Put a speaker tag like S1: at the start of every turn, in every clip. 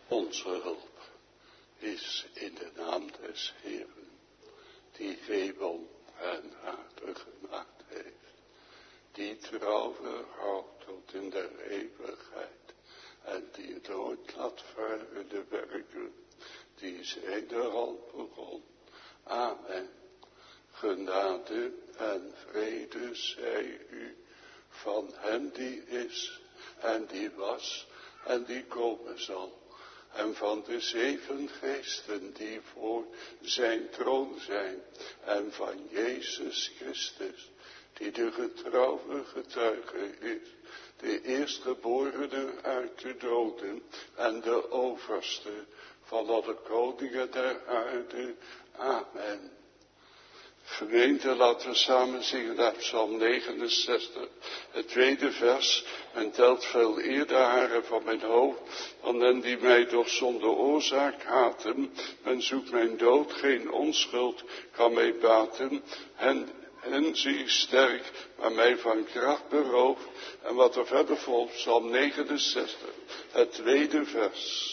S1: Onze hulp is in de naam des Heeren, die hemel en aarde gemaakt heeft, die trouw houdt tot in der eeuwigheid en die nooit laat varen de werken die zij er al begon. Amen. Genade en vrede zij u van hem die is en die was en die komen zal. En van de 7 geesten die voor zijn troon zijn. En van Jezus Christus, die de getrouwe getuige is. De eerstgeborene uit de doden en de overste van alle koningen der aarde. Amen. Gemeente, laten we samen zingen uit Psalm 69, het 2e vers. Men telt veel eer de haren van mijn hoofd, van hen die mij door zonde oorzaak haten. Men zoekt mijn dood, geen onschuld kan mij baten. En zie ik sterk, maar mij van kracht berooft. En wat er verder volgt, Psalm 69, het 2e vers.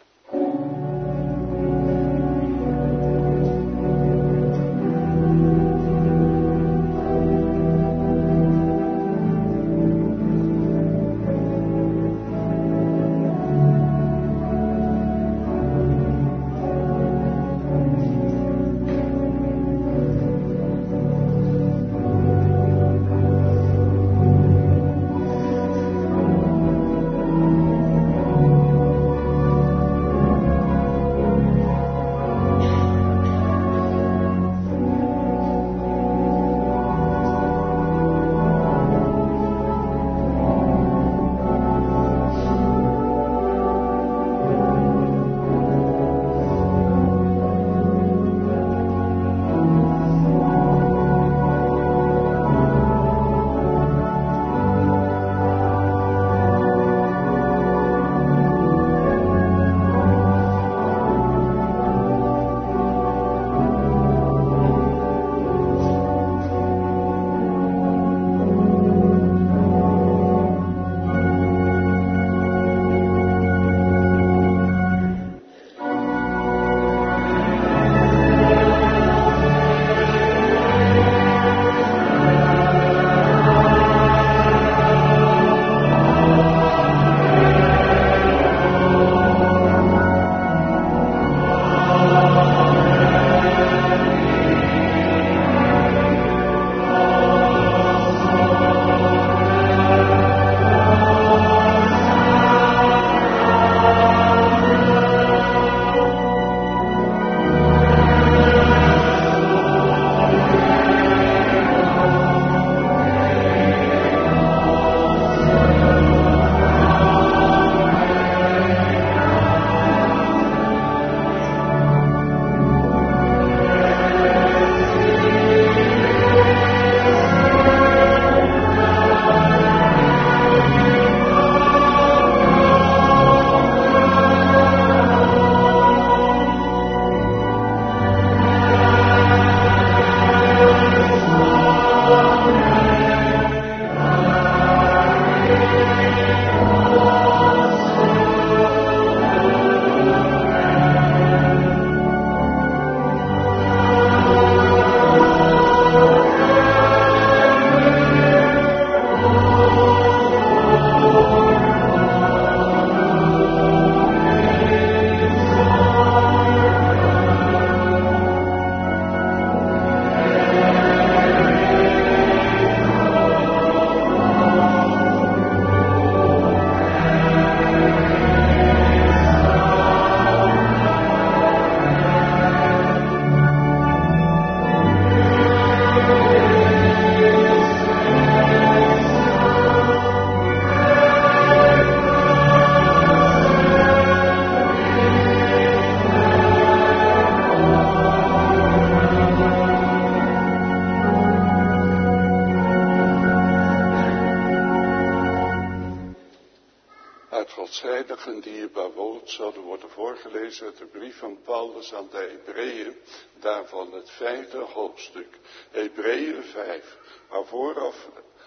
S1: Godsheiligen die hierbij woord zouden worden voorgelezen uit de brief van Paulus aan de Hebreeën, daarvan het 5e hoofdstuk, Hebreeën 5, maar vooraf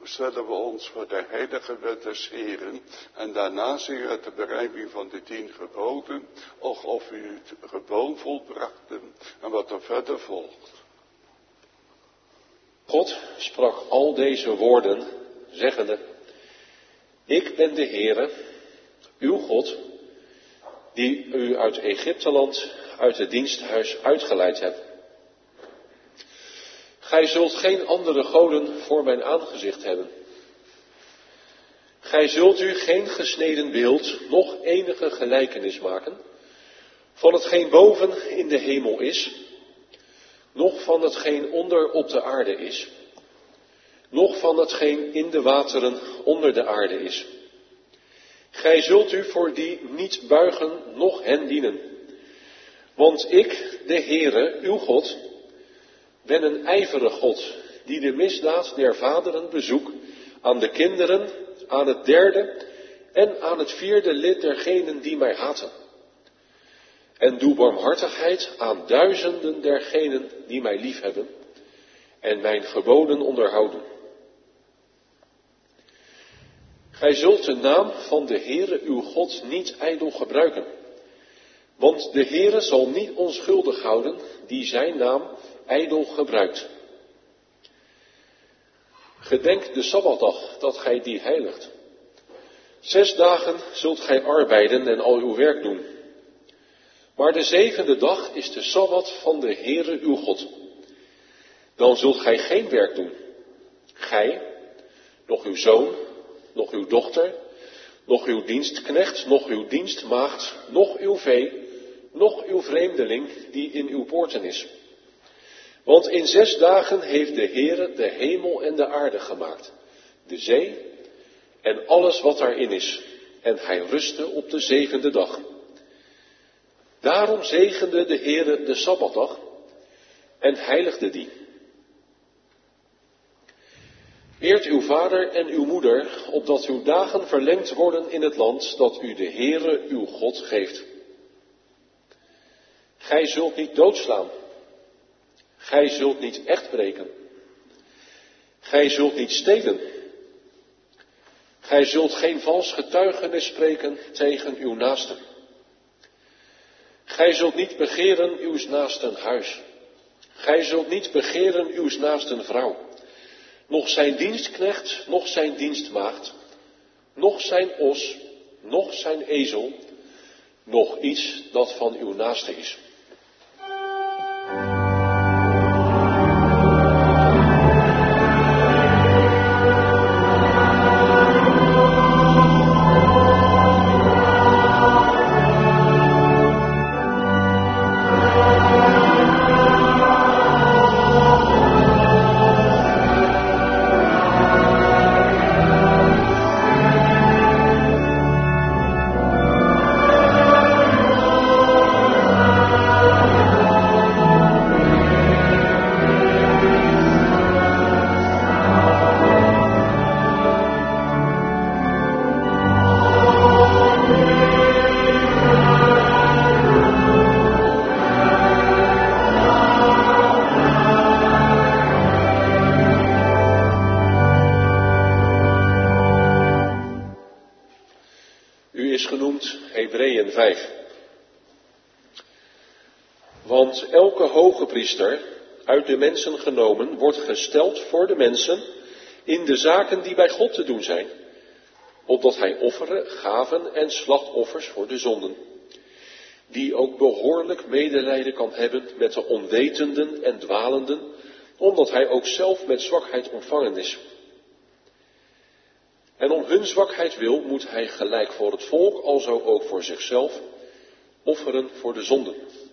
S1: stellen we ons voor de heilige wet des Heren en daarna zingen we de berijming van de 10 geboden, of u het gewoon volbrachten en wat er verder volgt.
S2: God sprak al deze woorden, zeggende: Ik ben de Heere, uw God, die u uit Egypteland, uit het diensthuis uitgeleid hebt. Gij zult geen andere goden voor mijn aangezicht hebben. Gij zult u geen gesneden beeld, noch enige gelijkenis maken, van hetgeen boven in de hemel is, noch van hetgeen onder op de aarde is, noch van hetgeen in de wateren onder de aarde is. Gij zult u voor die niet buigen, noch hen dienen. Want ik, de Heere, uw God, ben een ijverige God, die de misdaad der vaderen bezoekt aan de kinderen, aan het 3e en aan het 4e lid dergenen die mij haten. En doe barmhartigheid aan duizenden dergenen die mij liefhebben en mijn geboden onderhouden. Gij zult de naam van de Heere uw God niet ijdel gebruiken, want de Heere zal niet onschuldig houden die zijn naam ijdel gebruikt. Gedenk de Sabbatdag dat gij die heiligt. 6 dagen zult gij arbeiden en al uw werk doen. Maar de 7e dag is de Sabbat van de Heere uw God. Dan zult gij geen werk doen. Gij, noch uw zoon, noch uw dochter, noch uw dienstknecht, noch uw dienstmaagd, noch uw vee, noch uw vreemdeling die in uw poorten is. Want in 6 dagen heeft de Heere de hemel en de aarde gemaakt, de zee en alles wat daarin is. En hij rustte op de 7e dag. Daarom zegende de Heere de Sabbatdag en heiligde die. Eert uw vader en uw moeder, opdat uw dagen verlengd worden in het land dat u de Heere uw God geeft. Gij zult niet doodslaan. Gij zult niet echtbreken. Gij zult niet stelen. Gij zult geen vals getuigenis spreken tegen uw naaste. Gij zult niet begeren uws naasten huis. Gij zult niet begeren uws naasten vrouw. Noch zijn dienstknecht, noch zijn dienstmaagd, noch zijn os, noch zijn ezel, noch iets dat van uw naaste is. Hebreeën 5. Want elke hoge priester, uit de mensen genomen, wordt gesteld voor de mensen in de zaken die bij God te doen zijn, opdat hij offeren, gaven en slachtoffers voor de zonden, die ook behoorlijk medelijden kan hebben met de onwetenden en dwalenden, omdat hij ook zelf met zwakheid ontvangen is. En om hun zwakheid wil moet hij gelijk voor het volk, alzo ook voor zichzelf, offeren voor de zonden.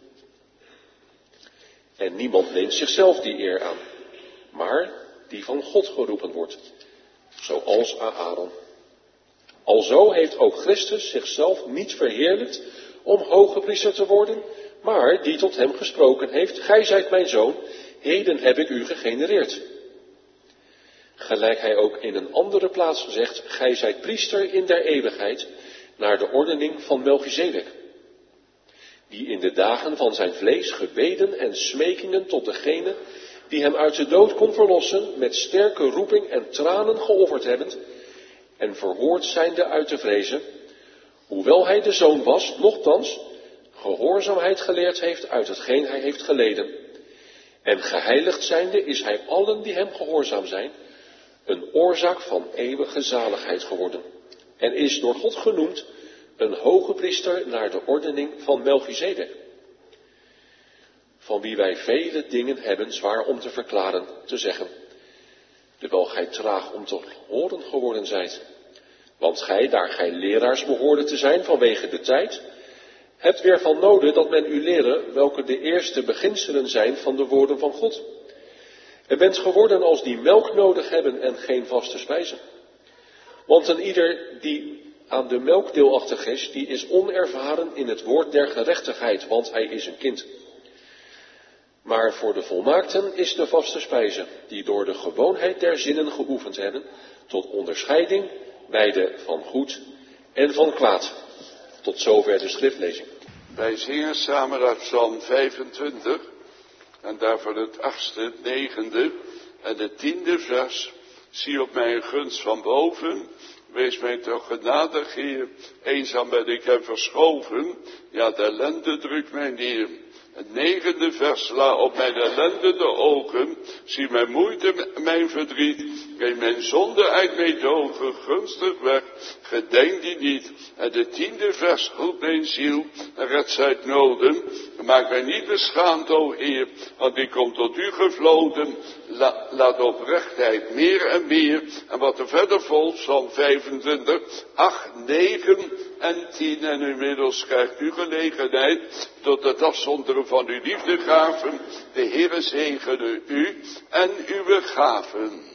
S2: En niemand neemt zichzelf die eer aan, maar die van God geroepen wordt, zoals Aaron. Alzo heeft ook Christus zichzelf niet verheerlijkt om hoge priester te worden, maar die tot hem gesproken heeft: gij zijt mijn zoon, heden heb ik u gegenereerd. Gelijk hij ook in een andere plaats zegt: gij zijt priester in der eeuwigheid, naar de ordening van Melchizedek, die in de dagen van zijn vlees gebeden en smekingen tot degene die hem uit de dood kon verlossen, met sterke roeping en tranen geofferd hebbend, en verhoord zijnde uit de vrezen, hoewel hij de zoon was, nochtans gehoorzaamheid geleerd heeft uit hetgeen hij heeft geleden. En geheiligd zijnde is hij allen die hem gehoorzaam zijn, een oorzaak van eeuwige zaligheid geworden. En is door God genoemd een hoge priester naar de ordening van Melchizedek, van wie wij vele dingen hebben zwaar om te verklaren, te zeggen, terwijl gij traag om te horen geworden zijt. Want gij, daar gij leraars behoorde te zijn vanwege de tijd, hebt weer van noden dat men u leren welke de eerste beginselen zijn van de woorden van God. En bent geworden als die melk nodig hebben en geen vaste spijze. Want een ieder die aan de melk deelachtig is, die is onervaren in het woord der gerechtigheid, want hij is een kind. Maar voor de volmaakten is de vaste spijze, die door de gewoonheid der zinnen geoefend hebben, tot onderscheiding beide van goed en van kwaad. Tot zover de schriftlezing.
S1: Wij zingen samen uit Psalm 25 en daarvan het 8e, het 9e en het 10e vers. Zie op mij een gunst van boven, wees mij toch genadig, Heer. Eenzaam ben ik en verschoven, ja de ellende drukt mij neer. Het 9e vers, la op mijn ellende de ogen, zie mijn moeite, mijn verdriet, neem mijn zonde uit mijn dogen, gunstig weg, gedenk die niet. En de 10e vers, hulp mijn ziel, en red ze uit noden, maak mij niet beschaamd, o Heer, want ik kom tot u gevloden. Laat oprechtheid meer en meer, en wat er verder volgt, Psalm 25, 8, 9 en 10, en inmiddels krijgt u gelegenheid tot het afzonderen van uw liefdegaven. De Heere zegene u en uw gaven.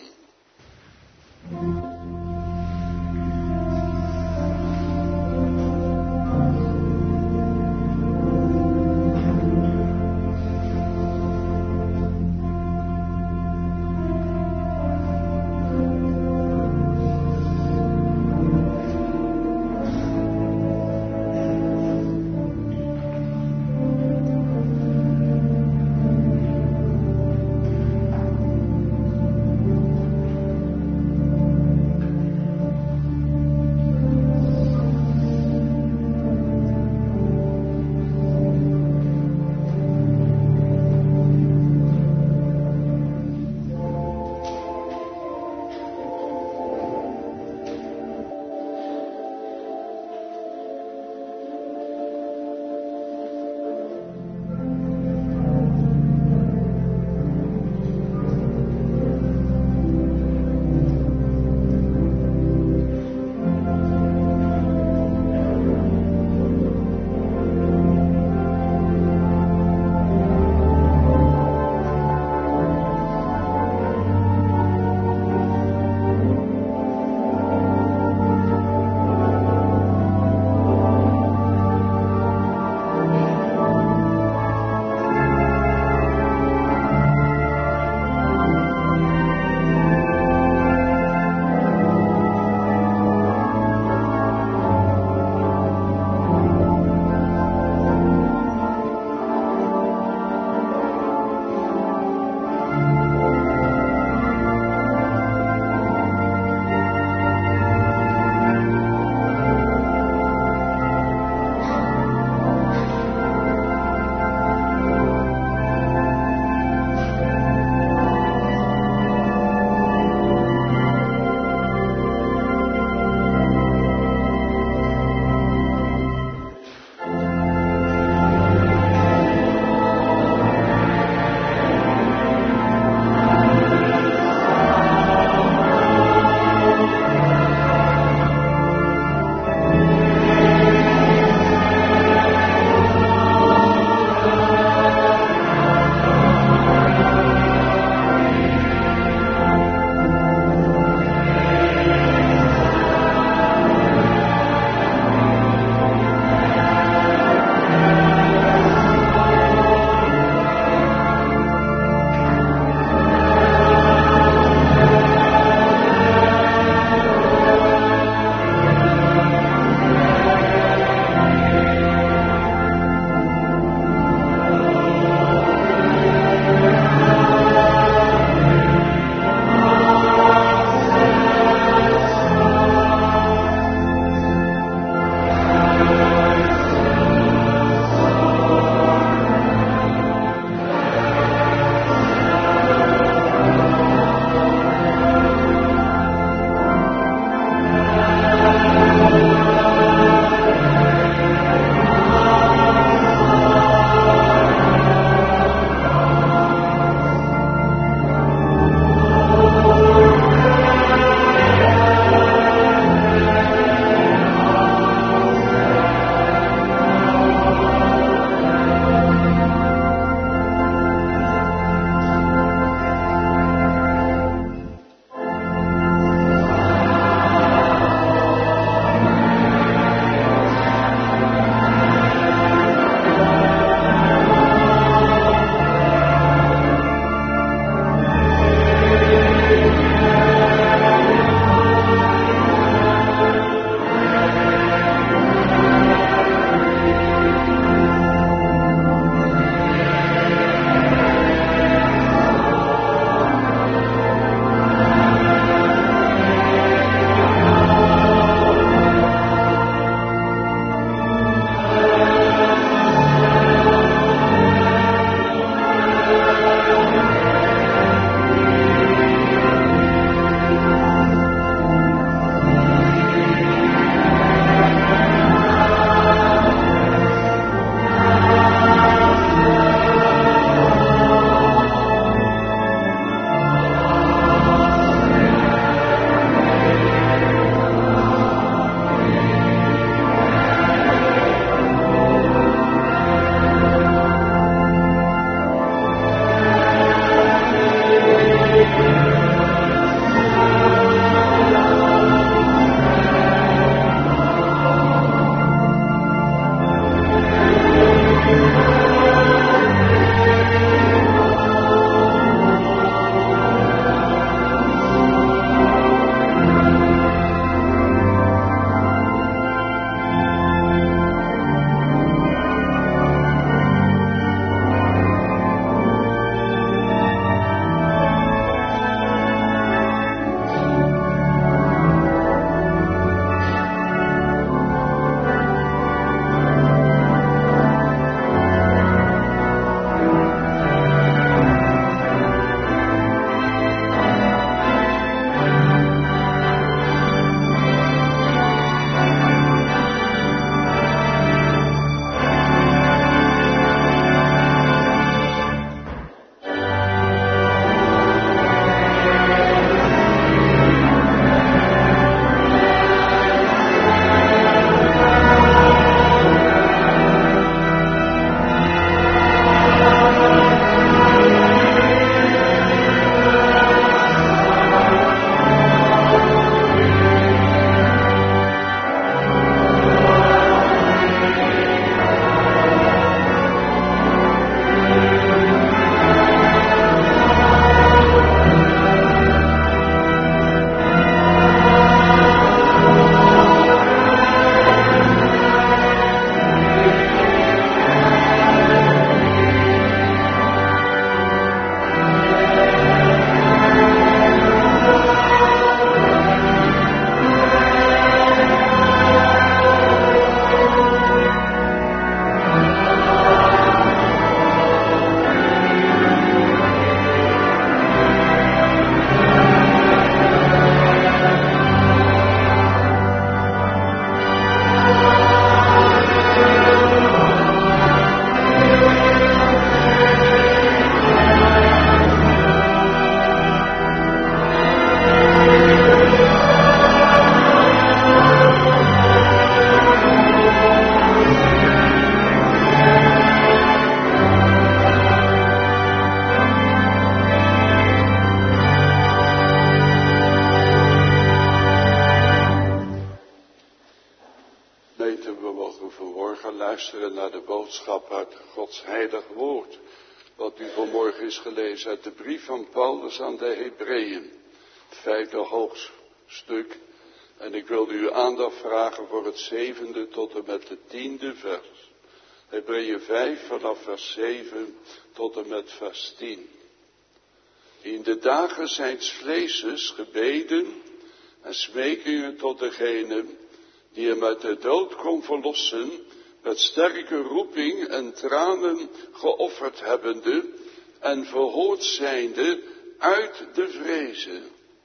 S1: luisteren naar de boodschap uit Gods heilig woord. Wat u vanmorgen is gelezen uit de brief van Paulus aan de Hebreeën. Het 5e hoofdstuk. En ik wilde uw aandacht vragen voor het 7e tot en met het 10e vers. Hebreeën 5 vanaf vers 7 tot en met vers 10. Die in de dagen zijns vleeses gebeden en smekingen tot degene die hem uit de dood kon verlossen, met sterke roeping en tranen geofferd hebbende en verhoord zijnde uit de vrezen.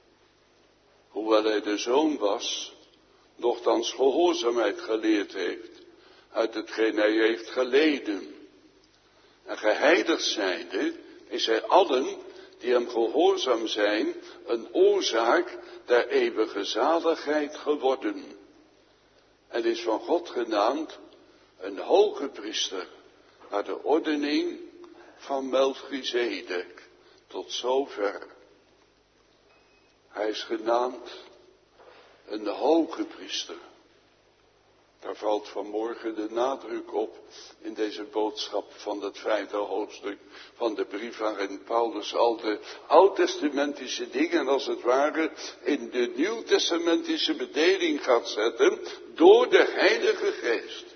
S1: Hoewel hij de zoon was, nochtans gehoorzaamheid geleerd heeft, uit hetgeen hij heeft geleden. En geheiligd zijnde is hij allen die hem gehoorzaam zijn, een oorzaak der eeuwige zaligheid geworden. En is van God genaamd een hoge priester, naar de ordening van Melchizedek, tot zover. Hij is genaamd een hoge priester. Daar valt vanmorgen de nadruk op in deze boodschap van het 5e hoofdstuk van de brief waarin Paulus al de oud-testamentische dingen als het ware in de nieuw-testamentische bedeling gaat zetten door de Heilige Geest.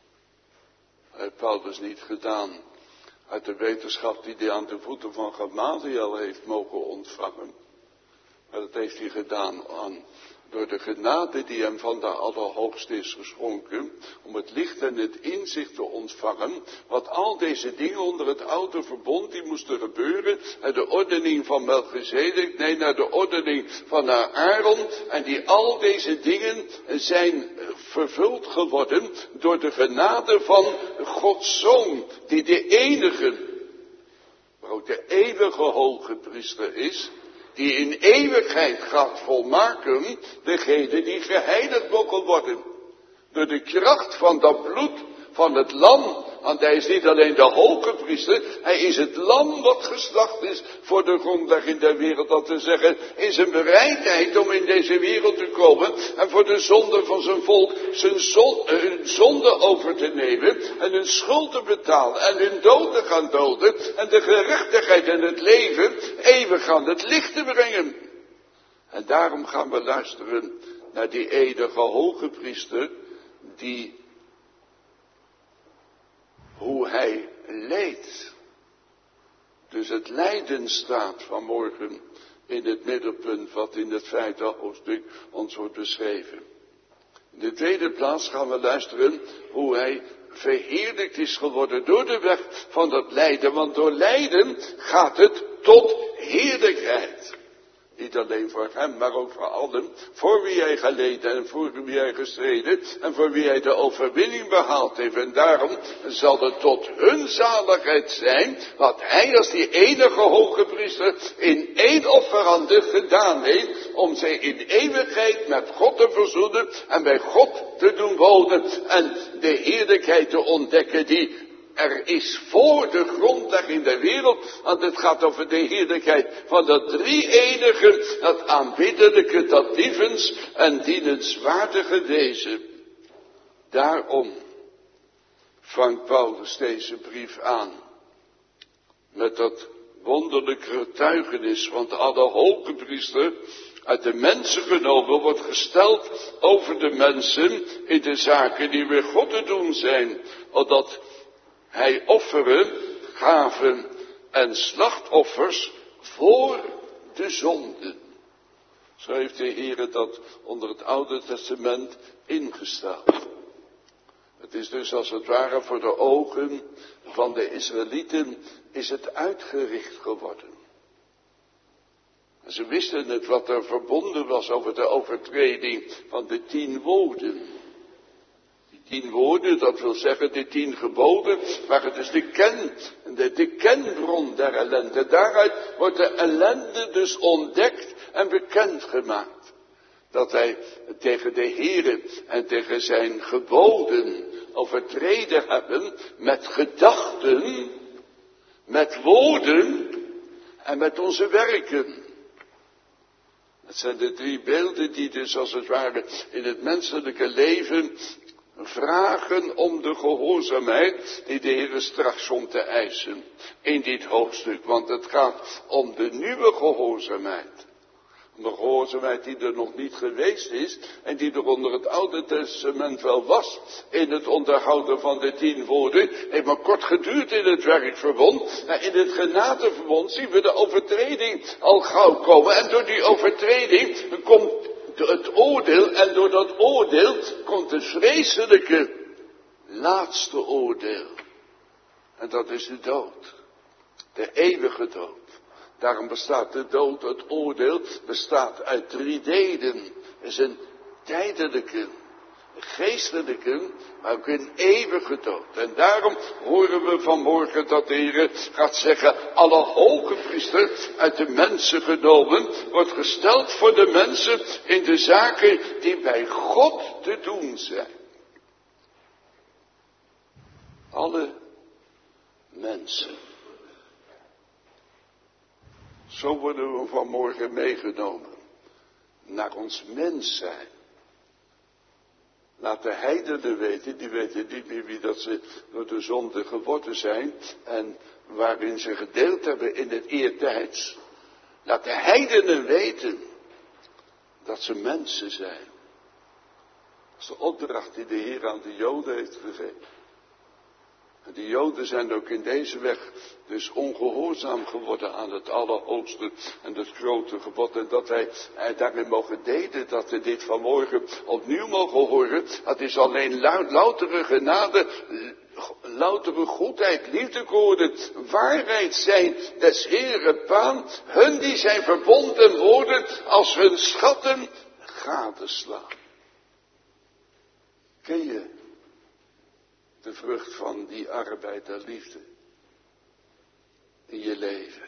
S1: Dat heeft Paulus niet gedaan uit de wetenschap die hij aan de voeten van Gamaliel heeft mogen ontvangen. Maar dat heeft hij gedaan door de genade die hem van de Allerhoogste is geschonken, om het licht en het inzicht te ontvangen, wat al deze dingen onder het oude verbond die moesten gebeuren, naar de ordening van Melchizedek, nee, naar de ordening van Aaron, en die al deze dingen zijn vervuld geworden door de genade van Gods Zoon, die de enige, maar ook de eeuwige hoge priester is, die in eeuwigheid gaat volmaken degene die geheiligd mogen worden. Door de kracht van dat bloed van het lam. Want hij is niet alleen de hoge priester, hij is het lam wat geslacht is voor de grondlegging der wereld. Dat te zeggen, in zijn bereidheid om in deze wereld te komen en voor de zonde van zijn volk hun zonde over te nemen en hun schuld te betalen en hun dood te gaan doden en de gerechtigheid en het leven eeuwig aan het licht te brengen. En daarom gaan we luisteren naar die eeuwige hoge priester die hoe hij leed. Dus het lijden staat vanmorgen in het middelpunt wat in het 5e hoofdstuk ons wordt beschreven. In de tweede plaats gaan we luisteren hoe hij verheerlijkt is geworden door de weg van dat lijden. Want door lijden gaat het tot heerlijkheid. Niet alleen voor hem, maar ook voor allen, voor wie hij geleden en voor wie hij gestreden en voor wie hij de overwinning behaald heeft. En daarom zal het tot hun zaligheid zijn, wat hij als die enige hoge priester in één offerande gedaan heeft, om zij in eeuwigheid met God te verzoenen en bij God te doen wonen en de heerlijkheid te ontdekken die er is voor de grondlegging der wereld, want het gaat over de heerlijkheid van dat drie-enige, dat aanbiddelijke, dat lievens en dienenswaardige wezen. Daarom vangt Paulus deze brief aan met dat wonderlijke getuigenis, want alle hoge priester uit de mensen genomen wordt gesteld over de mensen in de zaken die weer God te doen zijn, opdat hij offeren, gaven en slachtoffers voor de zonden. Zo heeft de Heer dat onder het Oude Testament ingesteld. Het is dus als het ware voor de ogen van de Israëlieten is het uitgericht geworden. En ze wisten het wat er verbonden was over de overtreding van de 10 woorden. 10 woorden, dat wil zeggen de 10 geboden, maar het is de kenbron der ellende. Daaruit wordt de ellende dus ontdekt en bekendgemaakt. Dat wij tegen de Heere en tegen zijn geboden overtreden hebben met gedachten, met woorden en met onze werken. Het zijn de 3 beelden die dus als het ware in het menselijke leven vragen om de gehoorzaamheid die de Heer straks komt te eisen in dit hoofdstuk. Want het gaat om de nieuwe gehoorzaamheid. De gehoorzaamheid die er nog niet geweest is en die er onder het Oude Testament wel was in het onderhouden van de 10 woorden, heeft maar kort geduurd in het werkverbond. Maar in het genadeverbond zien we de overtreding al gauw komen en door die overtreding komt het oordeel en door dat oordeel komt het vreselijke laatste oordeel. En dat is de dood, de eeuwige dood. Daarom bestaat de dood, het oordeel, bestaat uit 3 delen. Er is een tijdelijke, een geestelijke, maar ook een eeuwige dood. En daarom horen we vanmorgen dat de Heer gaat zeggen, alle hoge priester uit de mensen genomen, wordt gesteld voor de mensen in de zaken die bij God te doen zijn. Alle mensen. Zo worden we vanmorgen meegenomen naar ons mens zijn. Laat de heidenen weten, die weten niet meer wie dat ze door de zonde geworden zijn en waarin ze gedeeld hebben in het eertijds. Laat de heidenen weten dat ze mensen zijn. Dat is de opdracht die de Heer aan de Joden heeft gegeven. En de Joden zijn ook in deze weg dus ongehoorzaam geworden aan het Allerhoogste en het grote gebod. En dat wij daarin mogen delen, dat we dit vanmorgen opnieuw mogen horen. Het is alleen loutere genade, loutere goedheid, liefdekoorden, waarheid zijn des Heeren baan. Hun die zijn verbonden worden als hun schatten gadeslaan. Ken je de vrucht van die arbeid en liefde in je leven?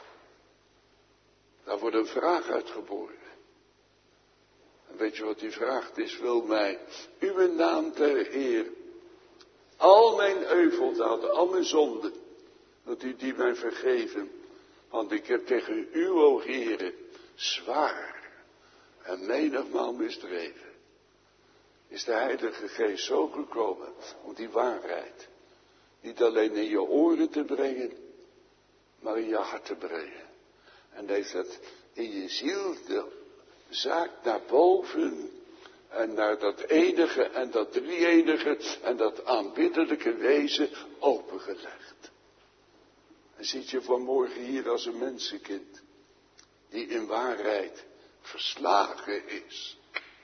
S1: Daar wordt een vraag uitgeboren. En weet je wat die vraagt is? Wil mij uw naam ter eer, al mijn euveldaden, al mijn zonden, dat u die mij vergeven. Want ik heb tegen u, o Heere, zwaar en menigmaal misdreven. Is de Heilige Geest zo gekomen om die waarheid niet alleen in je oren te brengen, maar in je hart te brengen. En heeft het in je ziel de zaak naar boven en naar dat enige en dat drie-enige en dat aanbiddelijke wezen opengelegd. En zit je vanmorgen hier als een mensenkind die in waarheid verslagen is.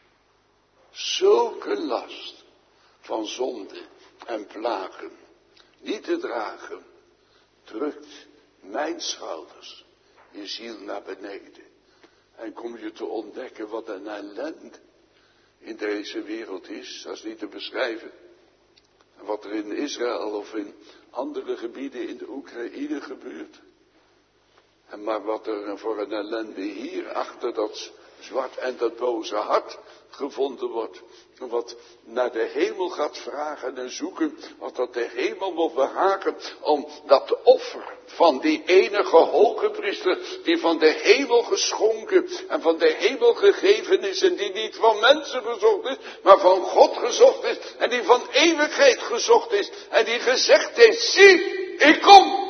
S1: Zulke last van zonde en plagen niet te dragen, drukt mijn schouders je ziel naar beneden. En kom je te ontdekken wat een ellende in deze wereld is, dat is niet te beschrijven. En wat er in Israël of in andere gebieden in de Oekraïne gebeurt. En maar wat er voor een ellende hier achter dat zwart en dat boze hart gevonden wordt. Wat naar de hemel gaat vragen en zoeken. Wat dat de hemel wil behagen. Om dat offer van die enige hoge priester. Die van de hemel geschonken en van de hemel gegeven is. En die niet van mensen gezocht is. Maar van God gezocht is. En die van eeuwigheid gezocht is. En die gezegd heeft. Zie, ik kom.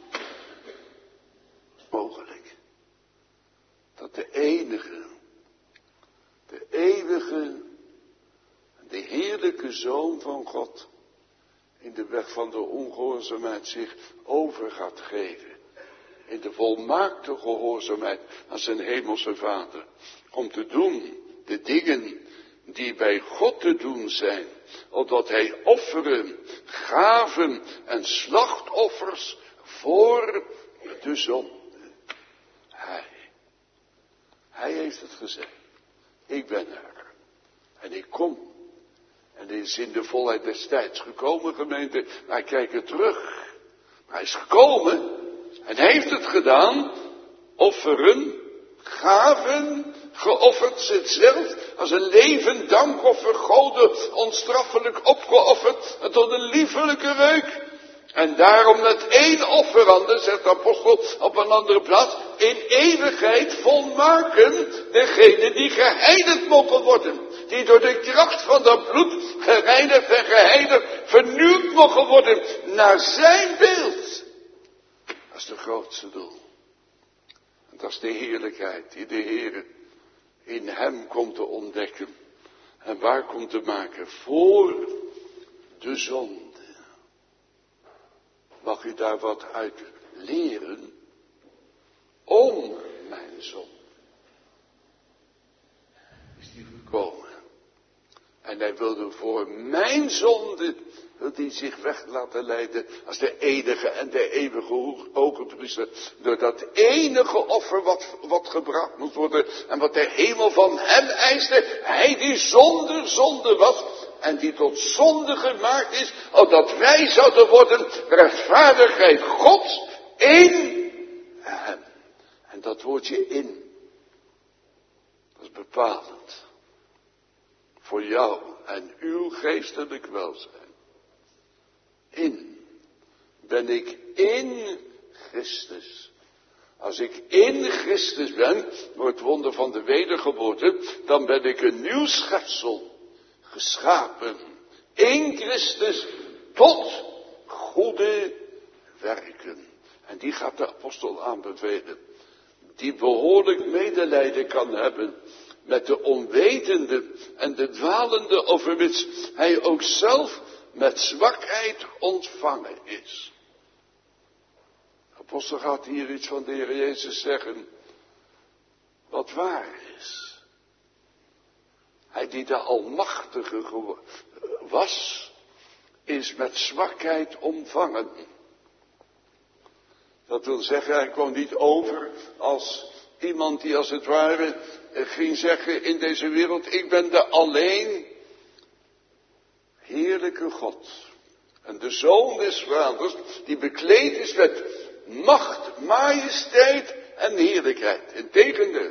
S1: Mogelijk. Dat de enige. De eeuwige, de heerlijke Zoon van God in de weg van de ongehoorzaamheid zich over gaat geven. In de volmaakte gehoorzaamheid aan zijn hemelse Vader. Om te doen de dingen die bij God te doen zijn. Opdat hij offeren, gaven en slachtoffers voor de zonde. Hij heeft het gezegd. Ik ben er. En ik kom. En dit is in de volheid des tijds gekomen, gemeente. Wij kijken terug. Hij is gekomen. En heeft het gedaan. Offeren. Gaven. Geofferd zichzelf. Als een levend dankoffer. Goden onstraffelijk opgeofferd. En tot een liefelijke reuk. En daarom met één offerande, zegt de apostel op een andere plaats, in eeuwigheid volmaken degene die geheiligd mogen worden. die door de kracht van dat bloed gereinigd en geheiligd, vernieuwd mogen worden naar zijn beeld. Dat is het grootste doel. En dat is de heerlijkheid die de Heer in hem komt te ontdekken. En waar komt te maken? Voor de zonde. Mag u daar wat uit leren? Om mijn zonde is die gekomen. En hij wilde voor mijn zonde, wil hij zich weg laten leiden als de enige en de eeuwige hoge priester. Door dat enige offer wat gebracht moet worden en wat de hemel van hem eiste. Hij die zonder zonde was en die tot zonde gemaakt is, opdat wij zouden worden rechtvaardigheid Gods in hem. En dat woordje in, dat is bepalend voor jou en uw geestelijk welzijn. Ben ik in Christus. Als ik in Christus ben, door het wonder van de wedergeboorte, dan ben ik een nieuw schepsel, geschapen in Christus tot goede werken. En die gaat de apostel aanbevelen, die behoorlijk medelijden kan hebben met de onwetende en de dwalende, overmits hij ook zelf met zwakheid ontvangen is. De apostel gaat hier iets van de Heer Jezus zeggen, wat waar is. Hij die de Almachtige was, is met zwakheid ontvangen. Dat wil zeggen, hij kwam niet over als iemand die als het ware ging zeggen in deze wereld, ik ben de alleen heerlijke God. En de Zoon des Vaders, die bekleed is met macht, majesteit en heerlijkheid. Integendeel.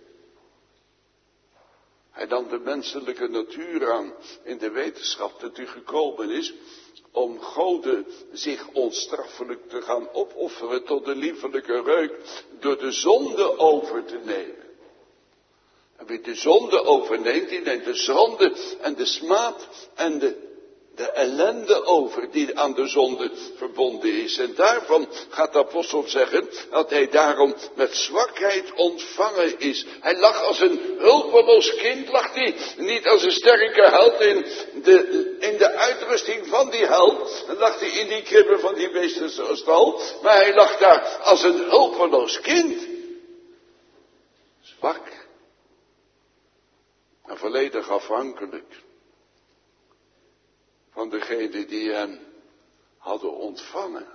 S1: Hij nam de menselijke natuur aan in de wetenschap dat hij gekomen is om Gode zich onstraffelijk te gaan opofferen tot de liefelijke reuk door de zonde over te nemen. En wie de zonde overneemt, die neemt de zonde en de smaad en de ellende over die aan de zonde verbonden is. En daarvan gaat de apostel zeggen dat hij daarom met zwakheid ontvangen is. Hij lag als een hulpeloos kind, lag hij niet als een sterke held in de uitrusting van die held. Dan lag hij in die kribben van die beestenstal, maar hij lag daar als een hulpeloos kind. Zwak. En volledig afhankelijk van degene die hem hadden ontvangen.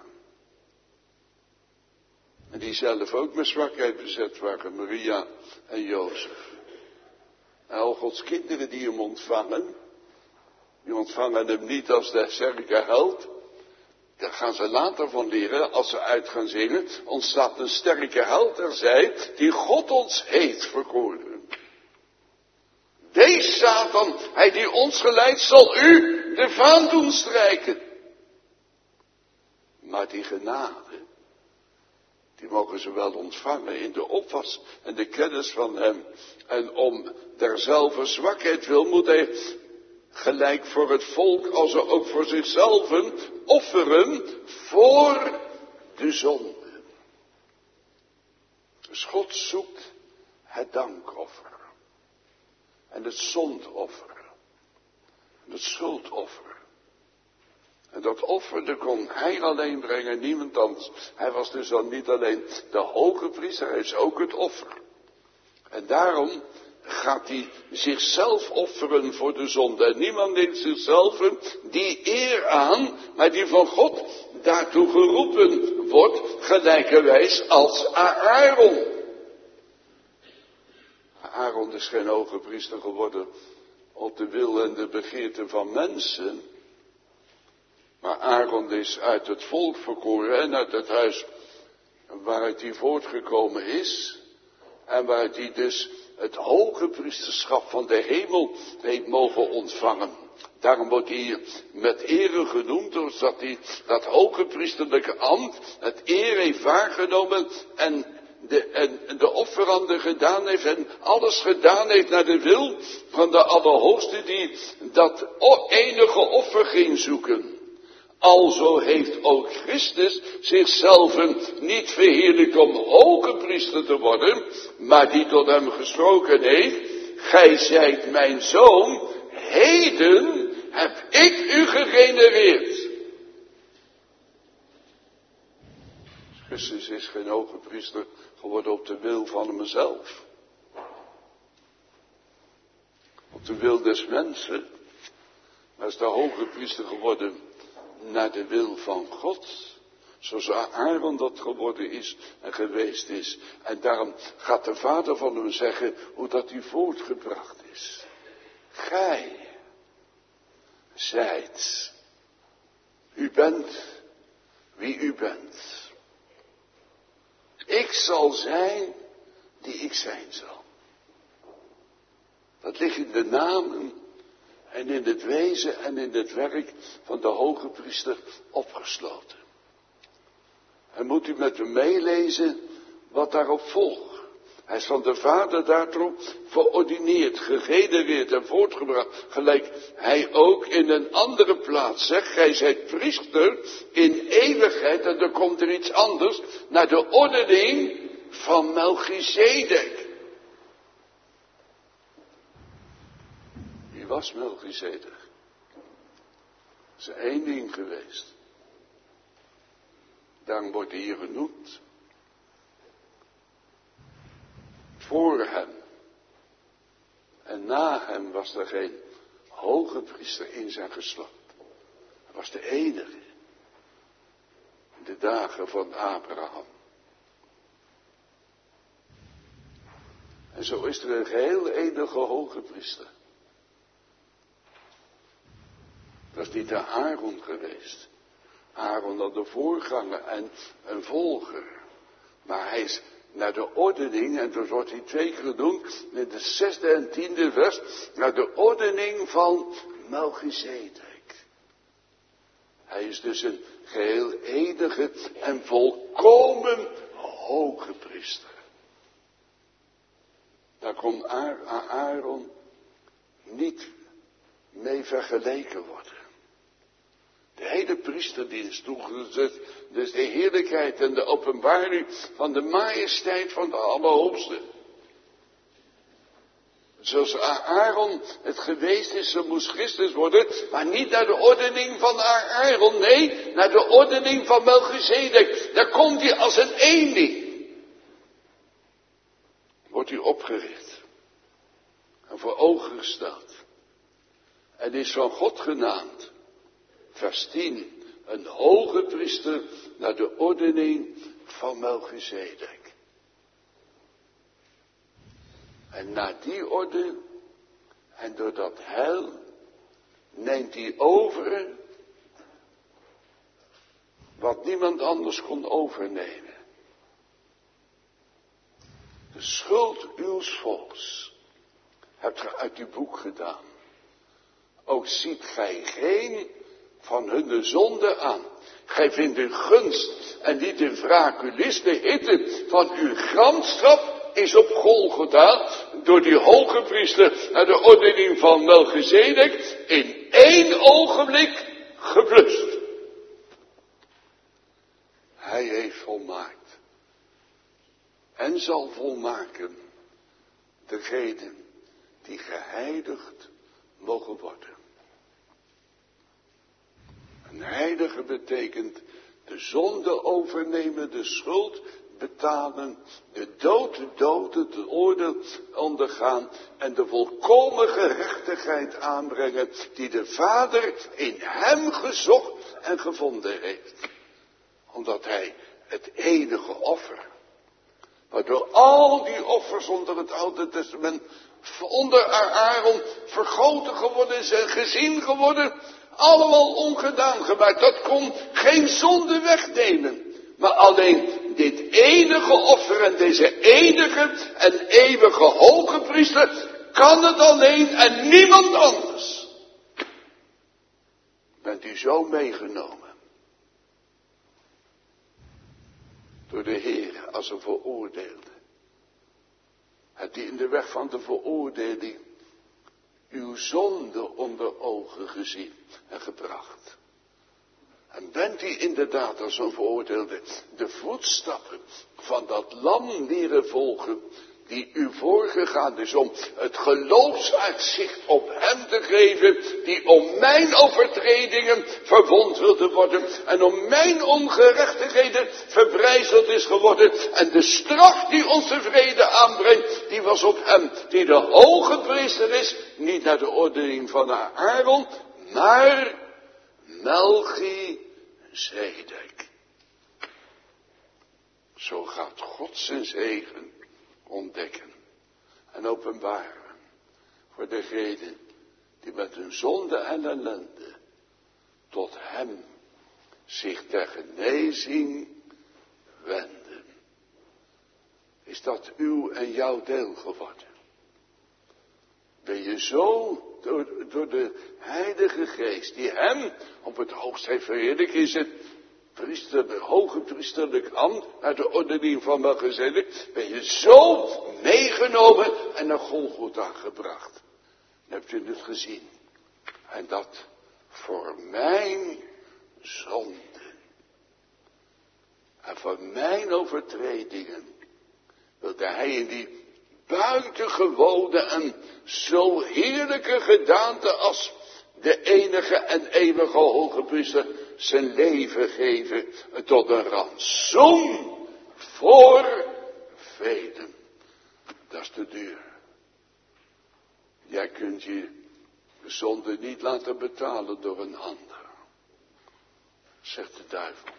S1: En die zelf ook met zwakheid bezet waren, Maria en Jozef. En al Gods kinderen die hem ontvangen, die ontvangen hem niet als de sterke held. Daar gaan ze later van leren, als ze uit gaan zingen, ontstaat een sterke held er zij, die God ons heeft verkoren. Deze Satan, hij die ons geleidt, zal u de vaan doen strijken. Maar die genade, die mogen ze wel ontvangen in de opwas en de kennis van hem. En om derzelfde zwakheid wil, moet hij gelijk voor het volk, als ook voor zichzelf offeren voor de zonde. Dus God zoekt het dankoffer. En het zondoffer. En het schuldoffer. En dat offer, dat kon hij alleen brengen, niemand anders. Hij was dus dan niet alleen de hoge priester, hij is ook het offer. En daarom gaat hij zichzelf offeren voor de zonde. En niemand neemt zichzelf die eer aan, maar die van God daartoe geroepen wordt, gelijkerwijs als Aaron. Aaron is geen hoge priester geworden op de wil en de begeerte van mensen. Maar Aaron is uit het volk verkoren en uit het huis waaruit hij voortgekomen is. En waaruit hij dus het hoge priesterschap van de hemel heeft mogen ontvangen. Daarom wordt hij met ere genoemd, doordat hij dat hoge priesterlijke ambt, het eer heeft waargenomen en de offeranden gedaan heeft en alles gedaan heeft naar de wil van de Allerhoogste die dat enige offer ging zoeken. Alzo heeft ook Christus zichzelf niet verheerlijkt om hoge priester te worden, maar die tot hem gesproken heeft, gij zijt mijn zoon, heden heb ik u gegenereerd. Christus is geen hoge priester geworden op de wil van hemzelf. Op de wil des mensen. Maar is de hoge priester geworden naar de wil van God. Zoals Aaron dat geworden is en geweest is. En daarom gaat de vader van hem zeggen hoe dat hij voortgebracht is. Gij zijt. U bent wie u bent. Ik zal zijn die ik zijn zal. Dat ligt in de namen en in het wezen en in het werk van de hoge priester opgesloten. En moet u met hem meelezen wat daarop volgt. Hij is van de Vader daartoe verordineerd, gegenereerd en voortgebracht. Gelijk hij ook in een andere plaats zegt, gij zijt priester in eeuwigheid. En dan komt er iets anders, naar de ordening van Melchizedek. Wie was Melchizedek? Dat is één ding geweest. Daarom wordt hij hier genoemd. Voor hem en na hem was er geen hoge priester in zijn geslacht. Hij was de enige in de dagen van Abraham. En zo is er een geheel enige hoge priester. Dat is niet de Aaron geweest. Aaron had een voorganger en een volger. Maar hij is naar de ordening, en dat wordt hij 2 keer genoemd, in de 6e en 10e vers, naar de ordening van Melchizedek. Hij is dus een geheel enige en volkomen hoge priester. Daar kon Aaron niet mee vergeleken worden. De hele priesterdienst toegezet, dus de heerlijkheid en de openbaring van de majesteit van de Allerhoogste. Zoals Aaron het geweest is, zo moest Christus worden, maar niet naar de ordening van Aaron, nee, naar de ordening van Melchizedek. Daar komt hij als een eenling. Wordt hij opgericht en voor ogen gesteld en is van God genaamd. Vers 10, een hoge priester naar de ordening van Melchizedek. En na die orde, en door dat heil, neemt hij over wat niemand anders kon overnemen. De schuld uws volks hebt gij uit uw boek gedaan. Ook ziet gij geen van hun zonde aan. Gij vindt uw gunst en niet in wraak. U list de hitte van uw gramschap is op Golgotha door die hoge priester naar de ordening van Melchizedek in 1 ogenblik geblust. Hij heeft volmaakt en zal volmaken degenen die geheiligd mogen worden. Een heilige betekent de zonde overnemen, de schuld betalen, de dood, het oordeel ondergaan en de volkomen gerechtigheid aanbrengen die de Vader in hem gezocht en gevonden heeft. Omdat hij het enige offer, waardoor al die offers onder het Oude Testament onder Aaron vergoten geworden is en gezien geworden, allemaal ongedaan gemaakt. Dat kon geen zonde wegnemen. Maar alleen dit enige offer en deze enige en eeuwige hoge priester kan het alleen en niemand anders. Bent u zo meegenomen? door de Heer als een veroordeelde. Hebt u in de weg van de veroordeling uw zonde onder ogen gezien en gebracht? En bent u inderdaad als een veroordeelde de voetstappen van dat lam leren volgen die u voorgegaan is om het geloofsuitzicht op hem te geven, die om mijn overtredingen verwond wilde worden en om mijn ongerechtigheden verbrijzeld is geworden. En de straf die onze vrede aanbrengt, die was op hem die de hoge priester is, niet naar de ordening van Aaron, maar Melchizedek. Zo gaat God zijn zegen ontdekken en openbaren voor degenen die met hun zonde en ellende tot hem zich ter genezing wenden. Is dat uw en jouw deel geworden? Ben je zo door de Heilige Geest die hem op het hoogst heeft verheerlijkt in zijn hoge priesterlijk ambt, naar de ordening van Melchizedek, ben je zo meegenomen en naar Golgotha gebracht. Dan hebt u het gezien. En dat voor mijn zonden en voor mijn overtredingen wilde hij in die buitengewone en zo heerlijke gedaante als de enige en eeuwige hoge priester zijn leven geven tot een rantsoen voor velen. Dat is te duur. Jij kunt je zonde niet laten betalen door een ander, zegt de duivel.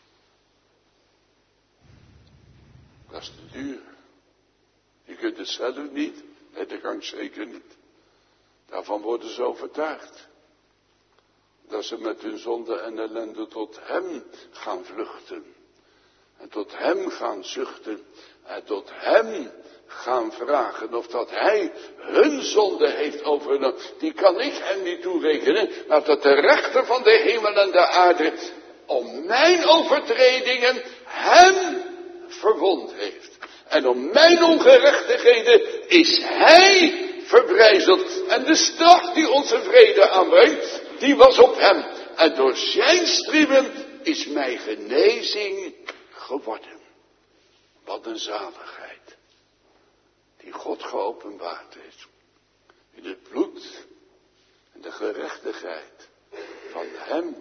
S1: Dat is te duur. Je kunt het zelf niet. Nee, dat kan ik zeker niet. Daarvan worden ze overtuigd. Dat ze met hun zonde en ellende tot hem gaan vluchten. En tot hem gaan zuchten. En tot hem gaan vragen of dat hij hun zonde heeft overgenomen. Die kan ik hem niet toerekenen. Maar dat de rechter van de hemel en de aarde om mijn overtredingen hem verwond heeft. En om mijn ongerechtigheden is hij verbrijzeld. En de straf die onze vrede aanbrengt, die was op hem. En door zijn striemen is mijn genezing geworden. Wat een zaligheid. Die God geopenbaard heeft. In het bloed en de gerechtigheid van hem.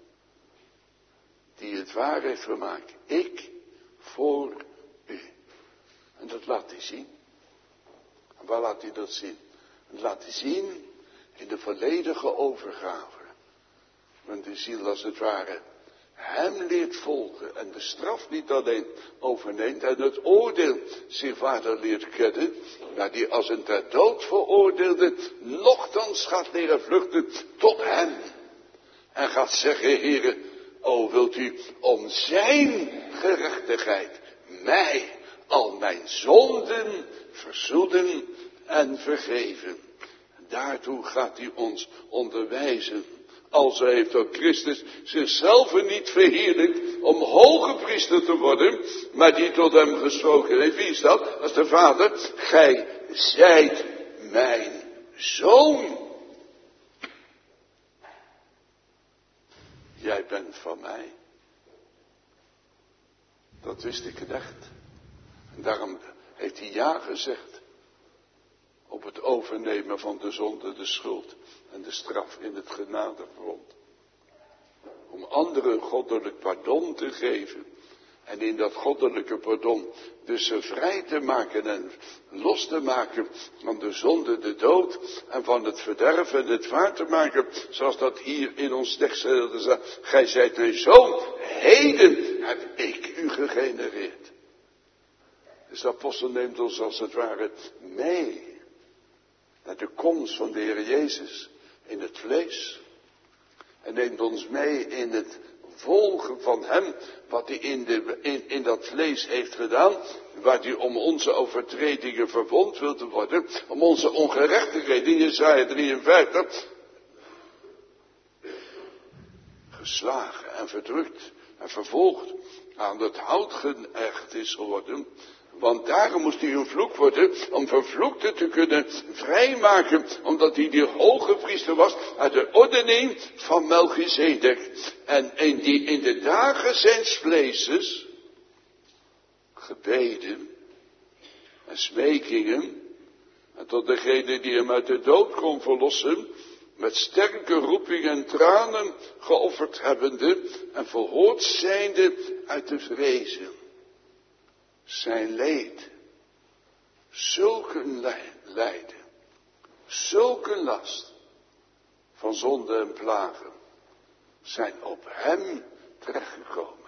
S1: Die het waar heeft gemaakt. Ik voor u. En dat laat hij zien. En waar laat hij dat zien? Dat laat hij zien in de volledige overgave. Want de ziel als het ware hem leert volgen en de straf niet alleen overneemt en het oordeel zich vader leert kennen, maar die als een ter dood veroordeelde nochtans gaat leren vluchten tot hem. En gaat zeggen, Heere, o wilt u om zijn gerechtigheid mij al mijn zonden verzoenen en vergeven. Daartoe gaat hij ons onderwijzen. Alzo heeft ook Christus zichzelf niet verheerlijkt om hoge priester te worden, maar die tot hem gesproken heeft. Wie is dat? Dat is de Vader. Gij zijt mijn zoon. Jij bent van mij. Dat wist de knecht. En daarom heeft hij ja gezegd op het overnemen van de zonde, de schuld en de straf in het genadeverbond. Om anderen goddelijk pardon te geven. En in dat goddelijke pardon dus ze vrij te maken en los te maken van de zonde, de dood en van het verderf en het vaart te maken. Zoals dat hier in ons tekst staat. Gij zijt mijn zoon, heden heb ik u gegenereerd. Dus de apostel neemt ons als het ware mee naar de komst van de Heer Jezus in het vlees. En neemt ons mee in het volgen van hem, wat hij in dat vlees heeft gedaan, waar hij om onze overtredingen verwond wil te worden, om onze ongerechtigheden, in Jesaja 53, geslagen en verdrukt en vervolgd, aan het hout geëgd is geworden. Want daarom moest hij een vloek worden, om vervloekte te kunnen vrijmaken, omdat hij die hoge priester was, uit de ordening van Melchizedek. En die in de dagen zijns vleeses gebeden en smekingen, en tot degene die hem uit de dood kon verlossen, met sterke roeping en tranen geofferd hebbende en verhoord zijnde uit de vrezen. Zijn leed, zulke lijden, zulke last van zonde en plagen zijn op hem terechtgekomen.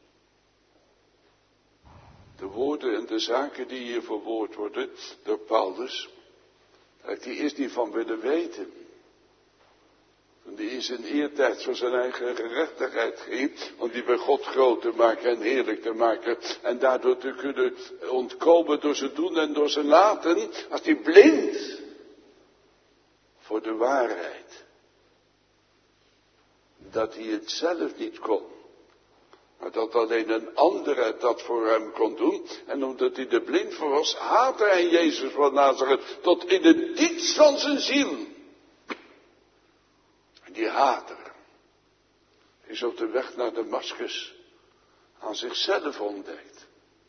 S1: De woorden en de zaken die hier verwoord worden door Paulus, die is niet van willen weten. Die in zijn eertijd voor zijn eigen gerechtigheid ging, om die bij God groot te maken en heerlijk te maken. En daardoor te kunnen ontkomen door zijn doen en door zijn laten, als hij blind voor de waarheid. Dat hij het zelf niet kon. Maar dat alleen een andere dat voor hem kon doen. En omdat hij er blind voor was, haatte hij Jezus van Nazareth tot in het diepst van zijn ziel. Die hater is op de weg naar Damascus aan zichzelf ontdekt.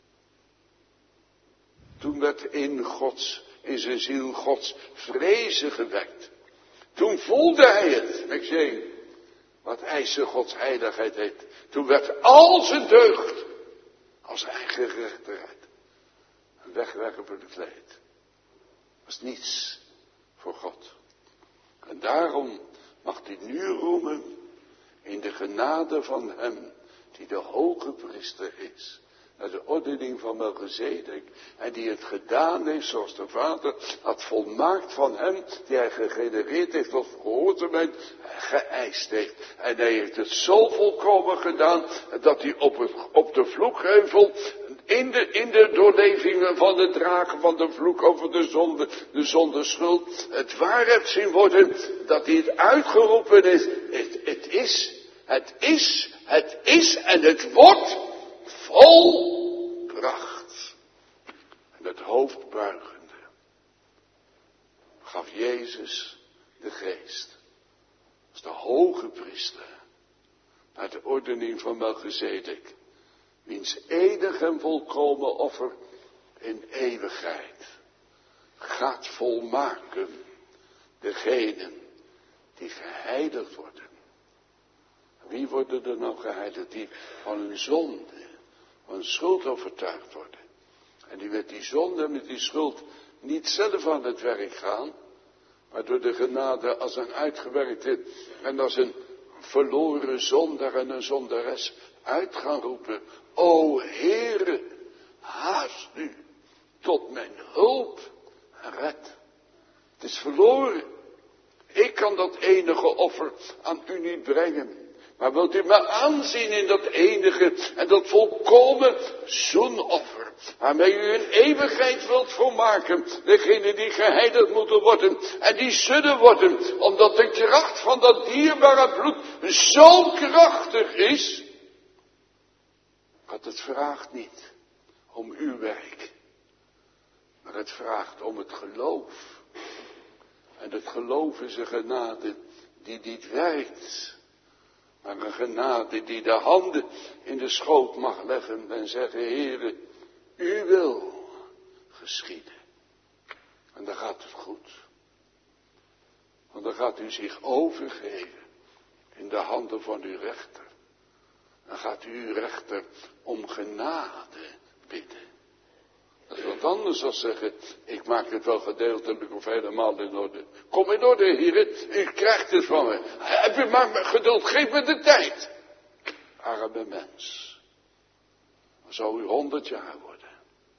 S1: Toen werd in zijn ziel Gods vrezen gewekt. Toen voelde hij het, ik zeg, wat eisen Gods heiligheid heet. Toen werd al zijn deugd, als eigen gerechtigheid, een wegwerpelijk leed. Dat was niets voor God. En daarom mag hij nu roemen in de genade van hem die de hoge priester is. Naar de ordening van Melchizedek. En die het gedaan heeft zoals de Vader had volmaakt van hem. Die hij gegenereerd heeft tot gehoorzaamheid geëist heeft. En hij heeft het zo volkomen gedaan dat hij op de vloekheuvel in de doorlevingen van het dragen van de vloek over de zonde schuld, het waar hebt zien worden dat hij het uitgeroepen is. Het is en het wordt volbracht. En het hoofd buigende gaf Jezus de geest als de hoge priester naar de ordening van Melchizedek, wiens enig en volkomen offer in eeuwigheid gaat volmaken degenen die geheiligd worden. Wie worden er nou geheiligd? Die van hun zonde, van hun schuld overtuigd worden. En die met die zonde en met die schuld niet zelf aan het werk gaan, maar door de genade als een uitgewerkte en als een verloren zondaar en een zondares uit gaan roepen. O Heere, haast u tot mijn hulp en red. Het is verloren. Ik kan dat enige offer aan u niet brengen. Maar wilt u me aanzien in dat enige en dat volkomen zoenoffer, waarmee u een eeuwigheid wilt volmaken, degene die geheiligd moeten worden en die zullen worden, omdat de kracht van dat dierbare bloed zo krachtig is, dat het vraagt niet om uw werk, maar het vraagt om het geloof. En het geloof is een genade die niet werkt, maar een genade die de handen in de schoot mag leggen en zeggen, Heere, u wil geschieden. En dan gaat het goed. Want dan gaat u zich overgeven in de handen van uw rechter. Dan gaat uw rechter om genade bidden. Dat is wat anders dan zeggen, ik maak het wel gedeeltelijk of helemaal in orde. Kom in orde, Heere, u krijgt het van me. Heb u maar geduld, geef me de tijd. Arme mens. Dan zou u 100 jaar worden.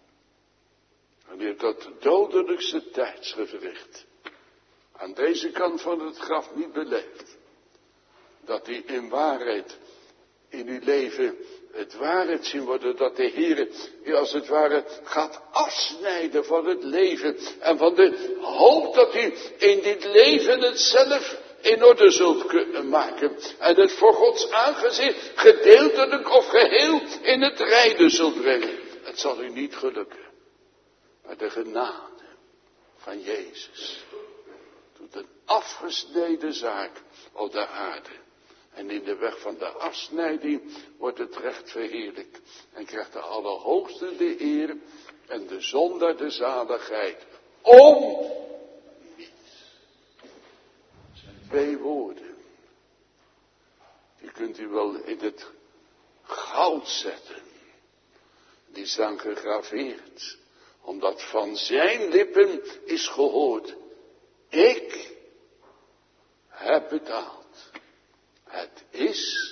S1: En u heeft dat dodelijkste tijdsgewricht aan deze kant van het graf niet beleefd. Dat u in waarheid in uw leven het waarheid zien worden, dat de Heer u als het ware gaat afsnijden van het leven en van de hoop dat u in dit leven het zelf in orde zult kunnen maken. En het voor Gods aangezicht gedeeltelijk of geheel in het reine zult brengen. Het zal u niet gelukken. Maar de genade van Jezus doet een afgesneden zaak op de aarde. En in de weg van de afsnijding wordt het recht verheerlijkt. En krijgt de Allerhoogste de eer en de zondaar de zaligheid. Om niets. Dat zijn 2 woorden. Die kunt u wel in het goud zetten. Die staan gegraveerd. Omdat van zijn lippen is gehoord. Ik heb betaald. Het is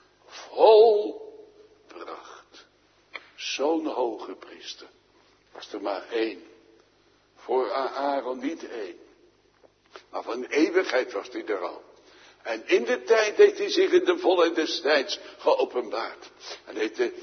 S1: volbracht. Zo'n hoge priester. Was er maar 1. Voor Aaron niet 1. Maar van eeuwigheid was hij er al. En in de tijd heeft hij zich in de volle des tijds geopenbaard. En heeft de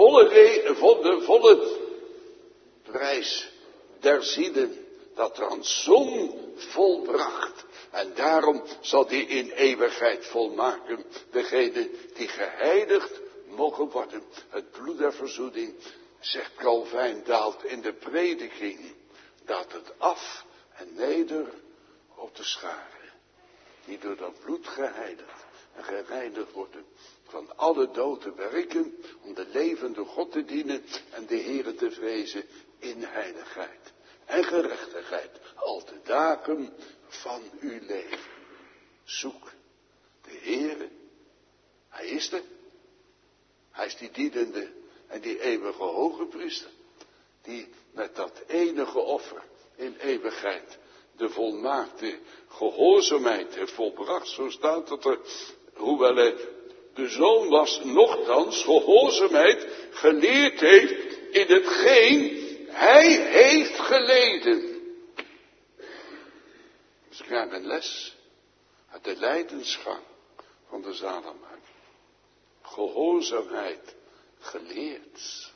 S1: volle prijs der zielen dat ransom volbracht. En daarom zal hij in eeuwigheid volmaken degene die geheiligd mogen worden. Het bloed der verzoening, zegt Calvijn, daalt in de prediking. Daalt het af en neder op de scharen. Die door dat bloed geheiligd en gereinigd worden. Van alle dode werken om de levende God te dienen en de Heere te vrezen in heiligheid en gerechtigheid. Al de dagen van uw leven. Zoek de Heere. Hij is er. Hij is die dienende en die eeuwige hoge priester. Die met dat enige offer in eeuwigheid de volmaakte gehoorzaamheid heeft volbracht. Zo staat dat er, hoewel hij de zoon was, nochtans gehoorzaamheid geleerd heeft in hetgeen hij heeft geleden. Dus ik krijg een les uit de lijdensgang van de zaligmaker. Gehoorzaamheid geleerd.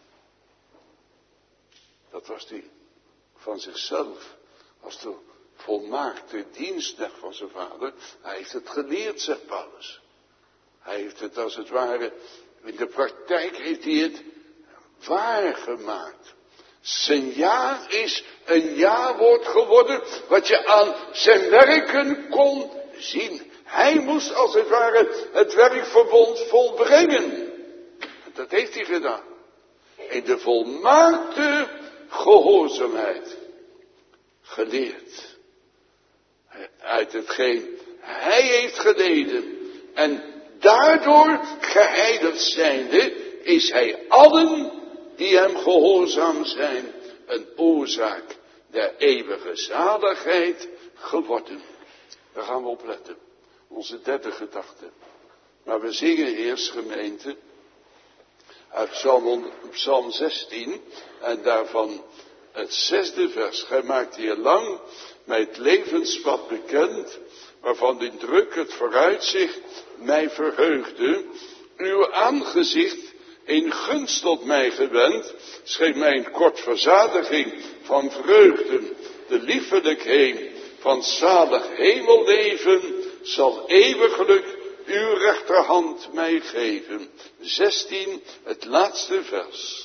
S1: Dat was die van zichzelf als de volmaakte dienstknecht van zijn vader. Hij heeft het geleerd, zegt Paulus. Hij heeft het als het ware, in de praktijk heeft hij het waargemaakt. Zijn ja is een ja-woord geworden, wat je aan zijn werken kon zien. Hij moest als het ware het werkverbond volbrengen. En dat heeft hij gedaan. In de volmaakte gehoorzaamheid. Geleerd. Uit hetgeen hij heeft geleden. En daardoor geheiligd zijnde is hij allen die hem gehoorzaam zijn een oorzaak der eeuwige zaligheid geworden. Daar gaan we op letten. Onze 3e gedachte. Maar we zingen eerst, gemeente, uit Psalm 16 en daarvan het 6e vers. Gij maakt hier lang mij het levenspad bekend, waarvan in druk het vooruitzicht mij verheugde. Uw aangezicht in gunst tot mij gewend, schenk mij een kort verzadiging van vreugden. De liefelijkheid van zalig hemelleven zal eeuwiglijk uw rechterhand mij geven. 16, het laatste vers.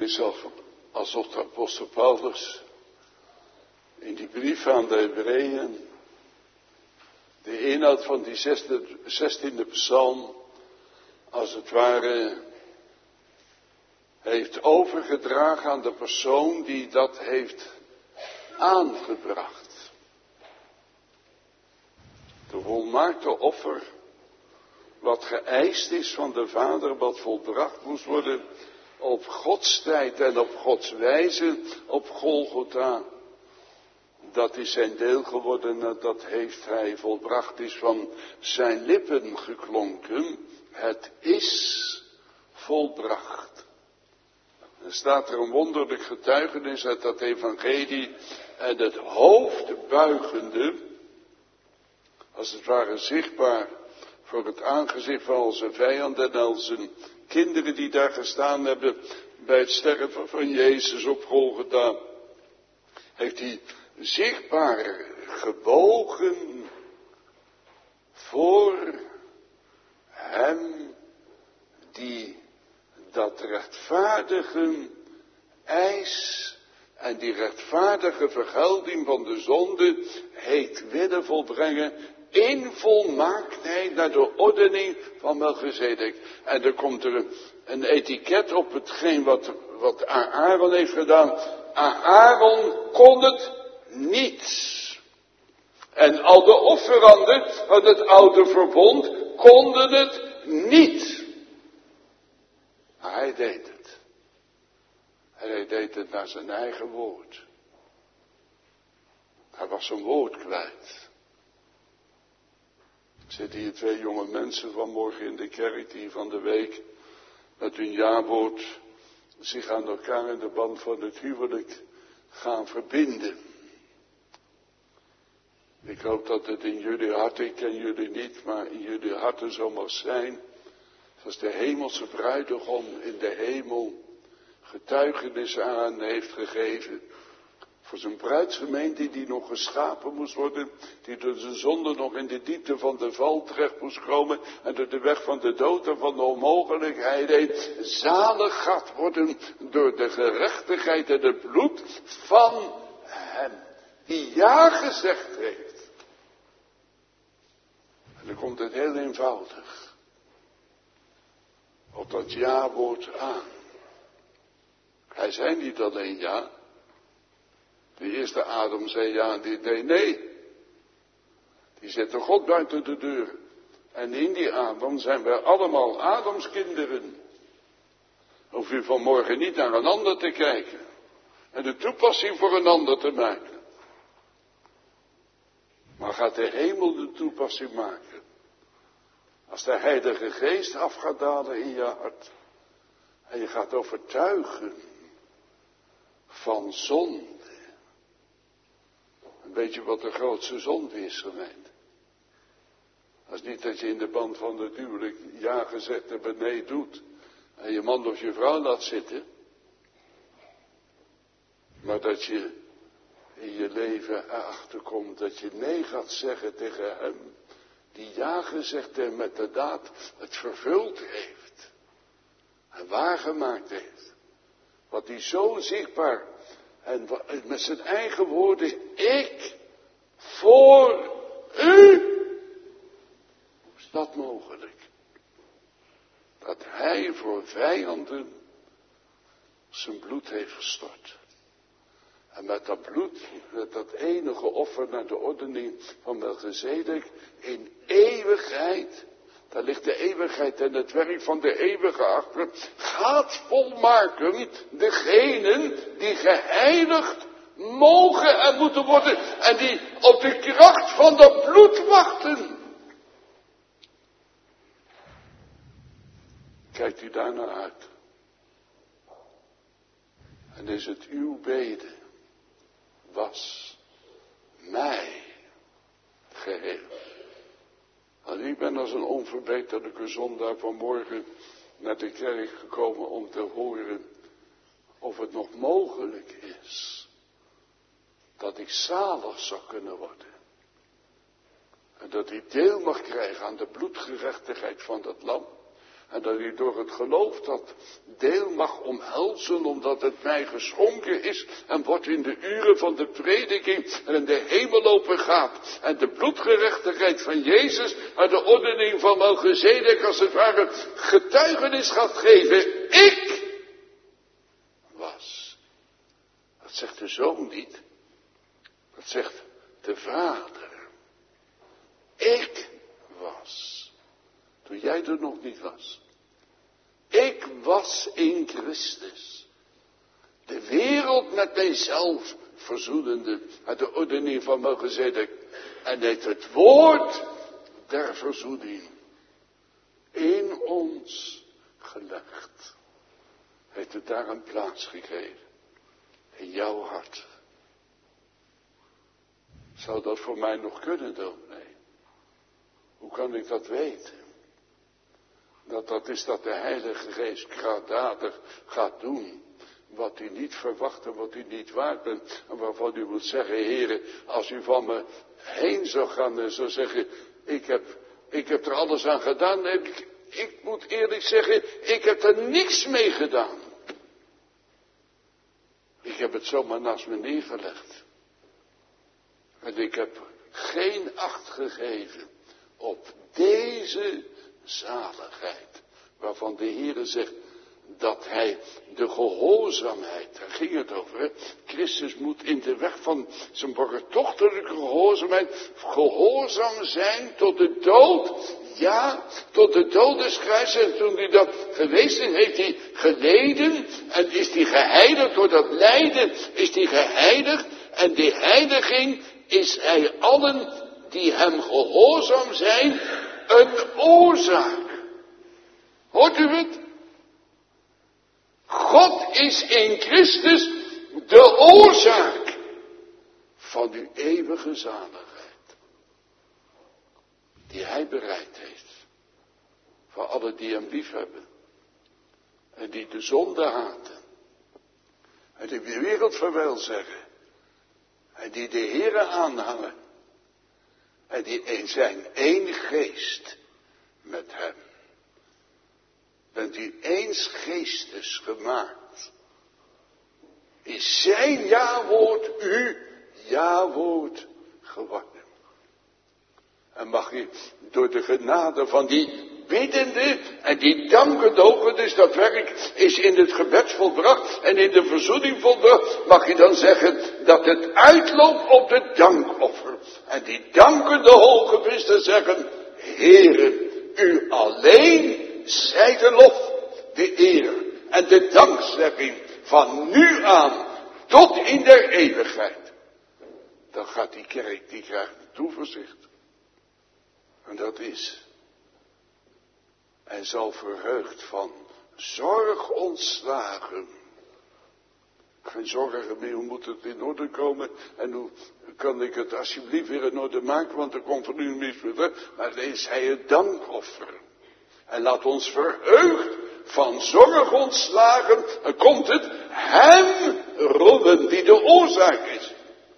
S1: is alsof de apostel Paulus in die brief aan de Hebreeën de inhoud van die 16e psalm als het ware heeft overgedragen aan de persoon die dat heeft aangebracht. De volmaakte offer, wat geëist is van de Vader, wat volbracht moest worden op Gods tijd en op Gods wijze op Golgotha. Dat is zijn deel geworden en dat heeft hij volbracht, is van zijn lippen geklonken. Het is volbracht. Er staat er een wonderlijk getuigenis uit dat evangelie en het hoofd buigende, als het ware zichtbaar voor het aangezicht van onze vijanden en onze kinderen die daar gestaan hebben bij het sterven van Jezus op Golgotha, heeft hij zichtbaar gebogen voor hem die dat rechtvaardige eis en die rechtvaardige vergelding van de zonde heeft willen volbrengen in volmaaktheid naar de ordening van Melchizedek. En er komt er een etiket op hetgeen wat Aaron heeft gedaan. Aaron kon het niet. En al de offeranden van het oude verbond konden het niet. Maar hij deed het. En hij deed het naar zijn eigen woord. Hij was zijn woord kwijt. Er zitten hier 2 jonge mensen vanmorgen in de kerk die van de week met hun jawoord zich aan elkaar in de band van het huwelijk gaan verbinden. Ik hoop dat het in jullie harten, ik ken jullie niet, maar in jullie harten zo mag zijn, zoals de hemelse bruidegom in de hemel getuigenis aan heeft gegeven. Voor zijn bruidsgemeente die nog geschapen moest worden, die door zijn zonde nog in de diepte van de val terecht moest komen en door de weg van de dood en van de onmogelijkheid heen zalig gaat worden door de gerechtigheid en het bloed van hem die ja gezegd heeft. En dan komt het heel eenvoudig op dat ja-woord aan. Hij zei niet alleen ja. De eerste Adam zei ja en die deed nee. Die zette God buiten de deur. En in die Adam zijn wij allemaal Adams kinderen. Hoef u vanmorgen niet naar een ander te kijken. En de toepassing voor een ander te maken. Maar gaat de hemel de toepassing maken. Als de Heilige Geest af gaat dalen in je hart. En je gaat overtuigen van zonde. Weet je wat de grootste zonde is, gemeente? Dat is niet dat je in de band van het huwelijk ja gezegd en nee doet. En je man of je vrouw laat zitten. Maar dat je in je leven erachter komt dat je nee gaat zeggen tegen hem. Die ja gezegd en met de daad het vervuld heeft. En waargemaakt heeft. Wat hij zo zichtbaar en met zijn eigen woorden, ik voor u. Hoe is dat mogelijk? Dat hij voor vijanden zijn bloed heeft gestort. En met dat bloed, met dat enige offer naar de ordening van Melchizedek, in eeuwigheid, daar ligt de eeuwigheid en het werk van de eeuwige achter, gaat volmaken degenen die geheiligd mogen en moeten worden. En die op de kracht van dat bloed wachten. Kijkt u daar naar uit. En is het uw bede, was mij geheel. En ik ben als een onverbeterlijke zondaar vanmorgen naar de kerk gekomen om te horen of het nog mogelijk is dat ik zalig zou kunnen worden. En dat ik deel mag krijgen aan de bloedgerechtigheid van dat lam. En dat ik door het geloof dat deel mag omhelzen, omdat het mij geschonken is en wordt in de uren van de prediking en in de hemel opengaat. En de bloedgerechtigheid van Jezus uit de ordening van Melchizedek als het ware getuigenis gaat geven. Ik was. Dat zegt de Zoon niet. Dat zegt de Vader. Ik was. Toen jij er nog niet was. Ik was in Christus. De wereld met mijzelf verzoenende. Uit de ordening van Melchizedek. En heeft het woord der verzoening in ons gelegd. Heeft het daar een plaats gegeven. In jouw hart. Zou dat voor mij nog kunnen, dominee? Hoe kan ik dat weten? Dat is dat de Heilige Geest krachtdadig gaat doen. Wat u niet verwacht en wat u niet waard bent. En waarvan u moet zeggen, Heere, als u van me heen zou gaan en zou zeggen, ik heb er alles aan gedaan. Ik moet eerlijk zeggen, ik heb er niks mee gedaan. Ik heb het zomaar naast me neergelegd. En ik heb geen acht gegeven op deze zaligheid. Waarvan de Heere zegt dat hij de gehoorzaamheid, daar ging het over. Hè? Christus moet in de weg van zijn borgertochtelijke gehoorzaamheid gehoorzaam zijn tot de dood. Ja, tot de dood des Christus. En toen hij dat geweest is, heeft hij geleden. En is hij geheiligd door dat lijden. Is hij geheiligd. En die heiliging is hij allen die hem gehoorzaam zijn een oorzaak. Hoort u het? God is in Christus de oorzaak van uw eeuwige zaligheid. Die hij bereid heeft. Voor alle die hem lief hebben. En die de zonde haten. En die de wereld vaarwel zeggen. En die de Heere aanhangen. En die zijn één geest met hem. Bent u eens geestes gemaakt. Is zijn ja-woord uw ja-woord geworden. En mag u door de genade van die biddende en die dankende ogen, dus dat werk is in het gebed volbracht en in de verzoening volbracht, mag je dan zeggen dat het uitloopt op de dankoffer. En die dankende hoge priester zeggen, Heere, u alleen zij de lof, de eer en de dankzegging van nu aan tot in der eeuwigheid. Dan gaat die kerk, die krijgt toeverzicht. En dat is. En zal verheugd van zorg ontslagen. Geen zorgen meer, hoe moet het in orde komen? En hoe kan ik het alsjeblieft weer in orde maken, want er komt van u mis meer. Maar dan is hij het dankoffer. En laat ons verheugd van zorg ontslagen. En komt het hem roemen die de oorzaak is.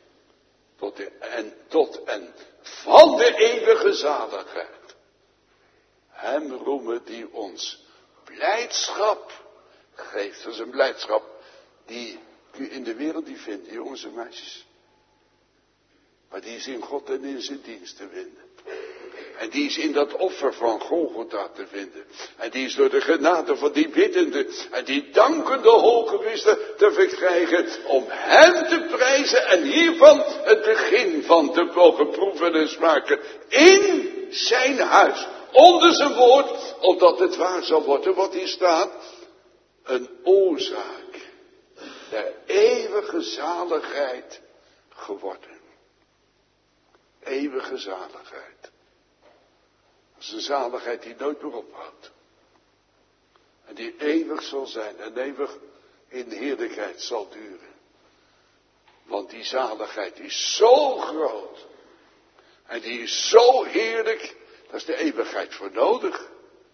S1: Tot en van de eeuwige zaligheid. Hem roemen die ons blijdschap geeft. Dat is een blijdschap die u in de wereld niet vindt, jongens en meisjes. Maar die is in God en in zijn dienst te vinden. En die is in dat offer van Golgotha te vinden. En die is door de genade van die biddende en die dankende hoge priester te verkrijgen om hem te prijzen en hiervan het begin van te mogen proeven en smaken in zijn huis. Onder zijn woord, opdat het waar zal worden wat hier staat. Een oorzaak der eeuwige zaligheid geworden. Eeuwige zaligheid. Dat is een zaligheid die nooit meer ophoudt. En die eeuwig zal zijn en eeuwig in heerlijkheid zal duren. Want die zaligheid is zo groot. En die is zo heerlijk. Daar is de eeuwigheid voor nodig.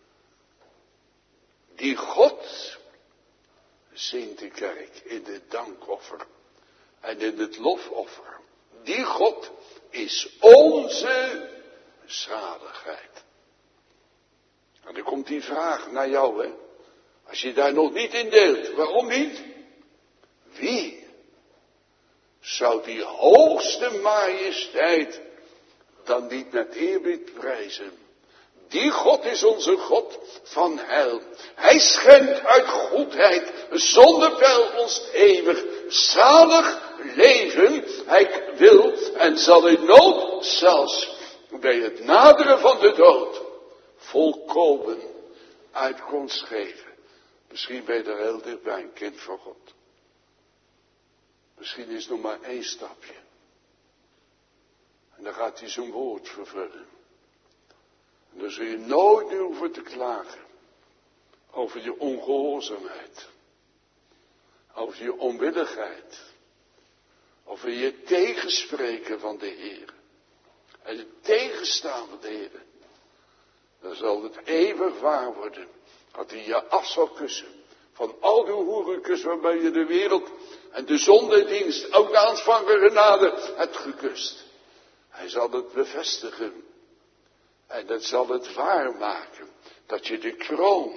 S1: Die God, zingt de kerk in het dankoffer en in het lofoffer. Die God is onze zaligheid. En dan komt die vraag naar jou, hè. Als je daar nog niet in deelt, waarom niet? Wie zou die hoogste majesteit dan niet met eerbied prijzen? Die God is onze God van heil. Hij schenkt uit goedheid, zonder peil ons eeuwig, zalig leven. Hij wil en zal in nood, zelfs bij het naderen van de dood, volkomen uitkomst geven. Misschien ben je er heel dichtbij, een kind van God. Misschien is het nog maar 1 stapje. En dan gaat hij zijn woord vervullen. En dan zul je nooit meer hoeven te klagen over je ongehoorzaamheid. Over je onwilligheid. Over je tegenspreken van de Heer. En het tegenstaan van de Heer. Dan zal het eeuwig waar worden. Dat hij je af zal kussen. Van al die hoerenkus waarbij je de wereld en de zondedienst, ook de aanvangen genade, hebt gekust. Hij zal het bevestigen. En dat zal het waarmaken. Dat je de kroon,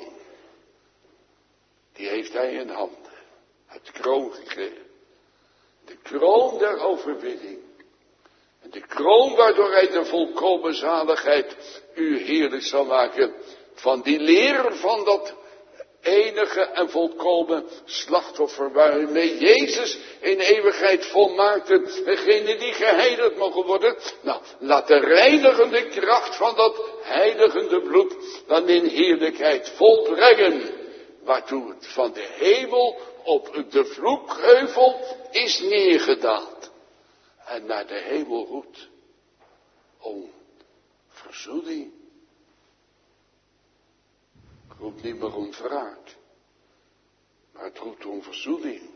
S1: die heeft hij in handen. Het kroon gekregen. De kroon der overwinning. En de kroon waardoor hij de volkomen zaligheid u heerlijk zal maken. Van die leer van dat enige en volkomen slachtoffer waarmee Jezus in eeuwigheid volmaakte. Degene die geheiligd mogen worden. Nou, laat de reinigende kracht van dat heiligende bloed dan in heerlijkheid volbrengen. Waartoe het van de hemel op de vloekheuvel is neergedaald. En naar de hemel roept om verzoening. Het roept niet meer om wraak, maar het roept om verzoening.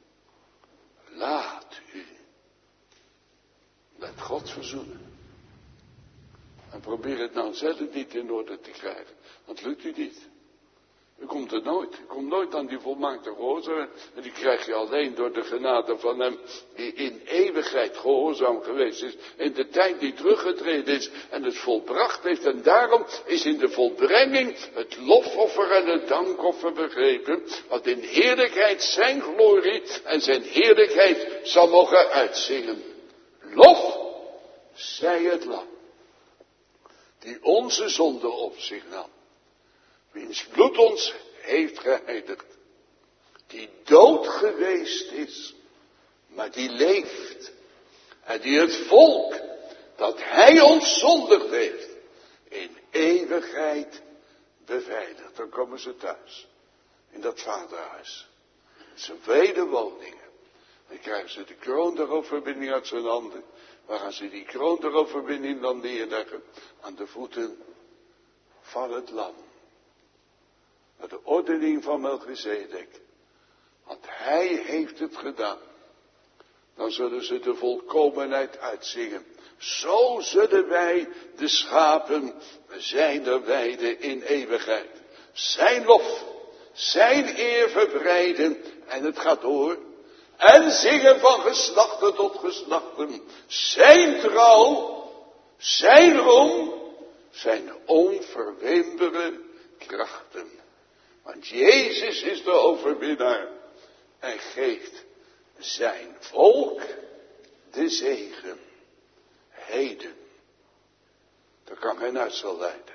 S1: Laat u met God verzoenen. En probeer het nou zelf niet in orde te krijgen, want lukt u niet. U komt er nooit. U komt nooit aan die volmaakte gehoorzaamheid. En die krijg je alleen door de genade van hem die in eeuwigheid gehoorzaam geweest is. In de tijd die teruggetreden is en het volbracht heeft. En daarom is in de volbrenging het lofoffer en het dankoffer begrepen. Want in heerlijkheid zijn glorie en zijn heerlijkheid zal mogen uitzingen. Lof zij het lam. Die onze zonde op zich nam. Wiens bloed ons heeft geheiligd. Die dood geweest is, maar die leeft. En die het volk dat hij ontzondigd heeft, in eeuwigheid beveiligt. Dan komen ze thuis. In dat vaderhuis. Zijn vele woningen. Dan krijgen ze de kroon der overwinning uit zijn handen. Waar gaan ze die kroon der overwinning dan neerleggen? Aan de voeten van het lam. Met de ordening van Melchizedek. Want hij heeft het gedaan. Dan zullen ze de volkomenheid uitzingen. Zo zullen wij de schapen zijner weide in eeuwigheid. Zijn lof, zijn eer verbreiden. En het gaat door. En zingen van geslachten tot geslachten. Zijn trouw, zijn roem, zijn onverwinbare krachten. Want Jezus is de overwinnaar en geeft zijn volk de zegen. Heden. Daar kan geen uitstel leiden.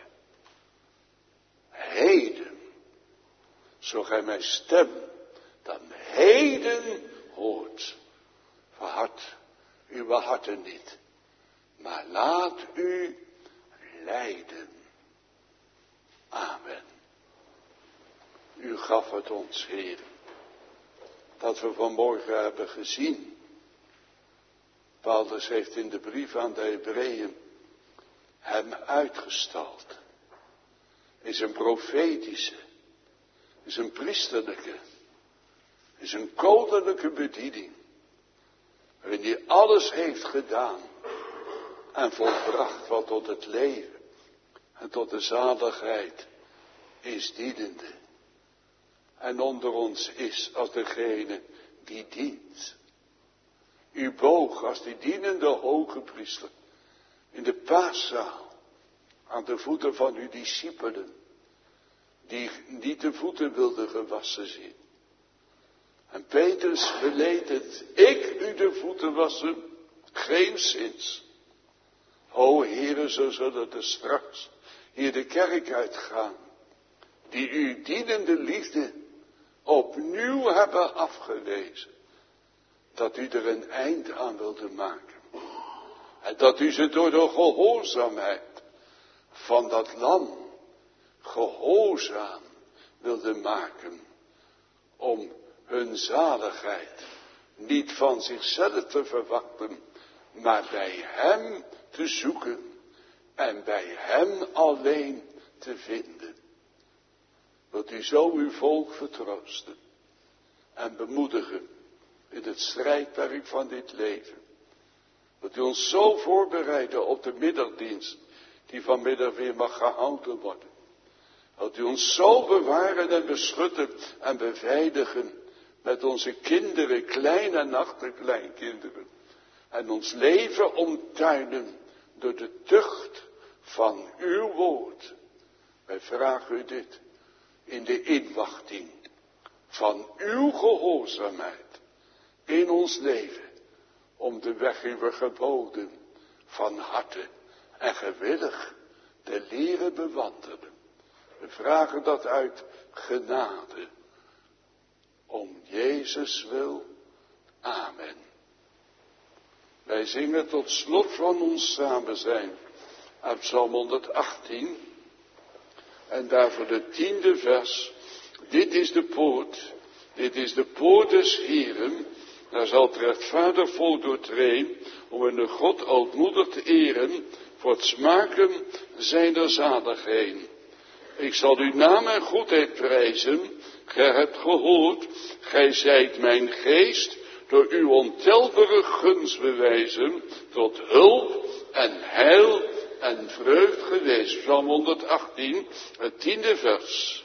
S1: Heden. Zo gij mijn stem dan heden hoort. Verhard uw harten niet. Maar laat u leiden. Amen. U gaf het ons, Heer, dat we vanmorgen hebben gezien. Paulus heeft in de brief aan de Hebreeën hem uitgestald. Is een profetische, is een priesterlijke, is een koninklijke bediening. Waarin hij alles heeft gedaan en volbracht wat tot het leven en tot de zaligheid is dienende. En onder ons is als degene die dient. U boog als die dienende hoge priester in de paaszaal aan de voeten van uw discipelen. die niet de voeten wilden gewassen zien. En Petrus beleed het, ik u de voeten wassen, geenszins. O Heere, zo zullen er straks hier de kerk uitgaan, die uw dienende liefde opnieuw hebben afgewezen, dat u er een eind aan wilde maken. En dat u ze door de gehoorzaamheid van dat lam gehoorzaam wilde maken, om hun zaligheid niet van zichzelf te verwachten, maar bij hem te zoeken en bij hem alleen te vinden. Wilt u zo uw volk vertroosten en bemoedigen in het strijdperk van dit leven. Wilt u ons zo voorbereiden op de middagdienst die vanmiddag weer mag gehouden worden. Wilt u ons zo bewaren en beschutten en beveiligen met onze kinderen, klein en achterkleinkinderen. En ons leven omtuinen door de tucht van uw woord. Wij vragen u dit in de inwachting van uw gehoorzaamheid in ons leven. Om de weg uw geboden van harte en gewillig te leren bewandelen. We vragen dat uit genade. Om Jezus wil. Amen. Wij zingen tot slot van ons samen zijn uit Psalm 118. En daarvoor de 10e vers. Dit is de poort des Heeren. Daar zal het rechtvaardig volk doortreden, om hun God ootmoedig te eren, voor het smaken zijner zaligheden. Ik zal uw naam en goedheid prijzen, gij hebt gehoord, gij zijt mijn geest, door uw ontelbare gunst bewijzen, tot hulp en heil en vreugd geweest. Psalm 118, het 10e vers.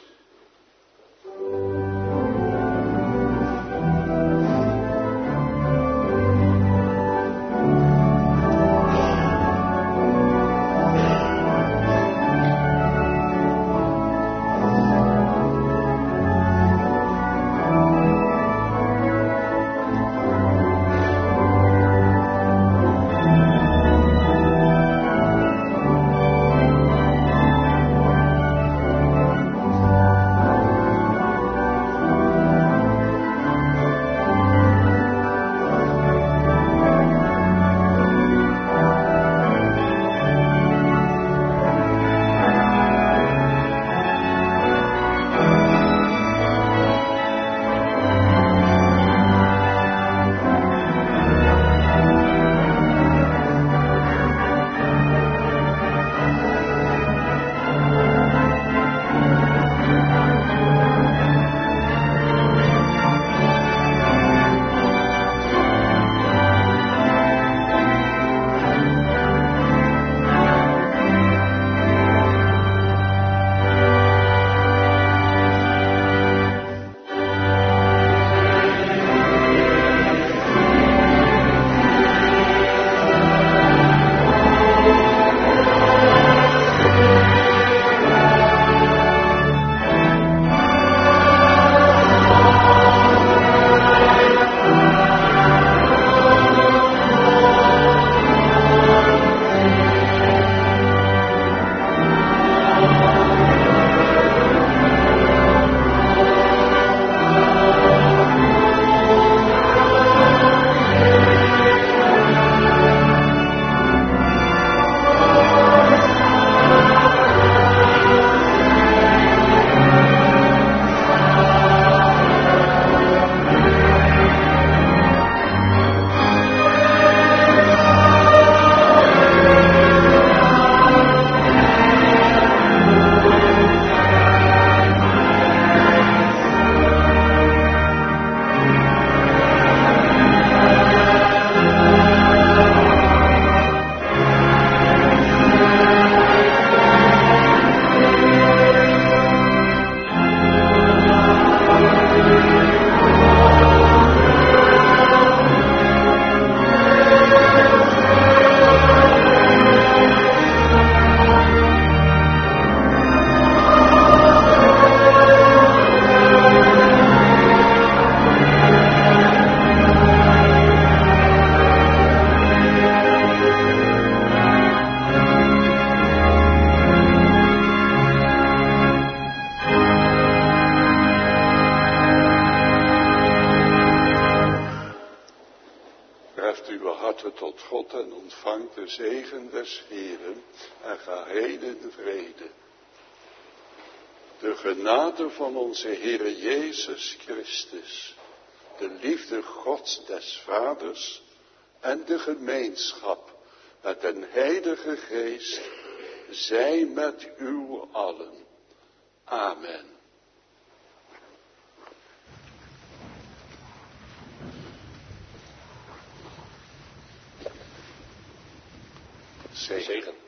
S1: tot God en ontvang de zegen des Heeren en ga heen in vrede. De genade van onze Heere Jezus Christus, de liefde Gods des Vaders en de gemeenschap met den Heilige Geest, zij met u allen. Amen. Zegen.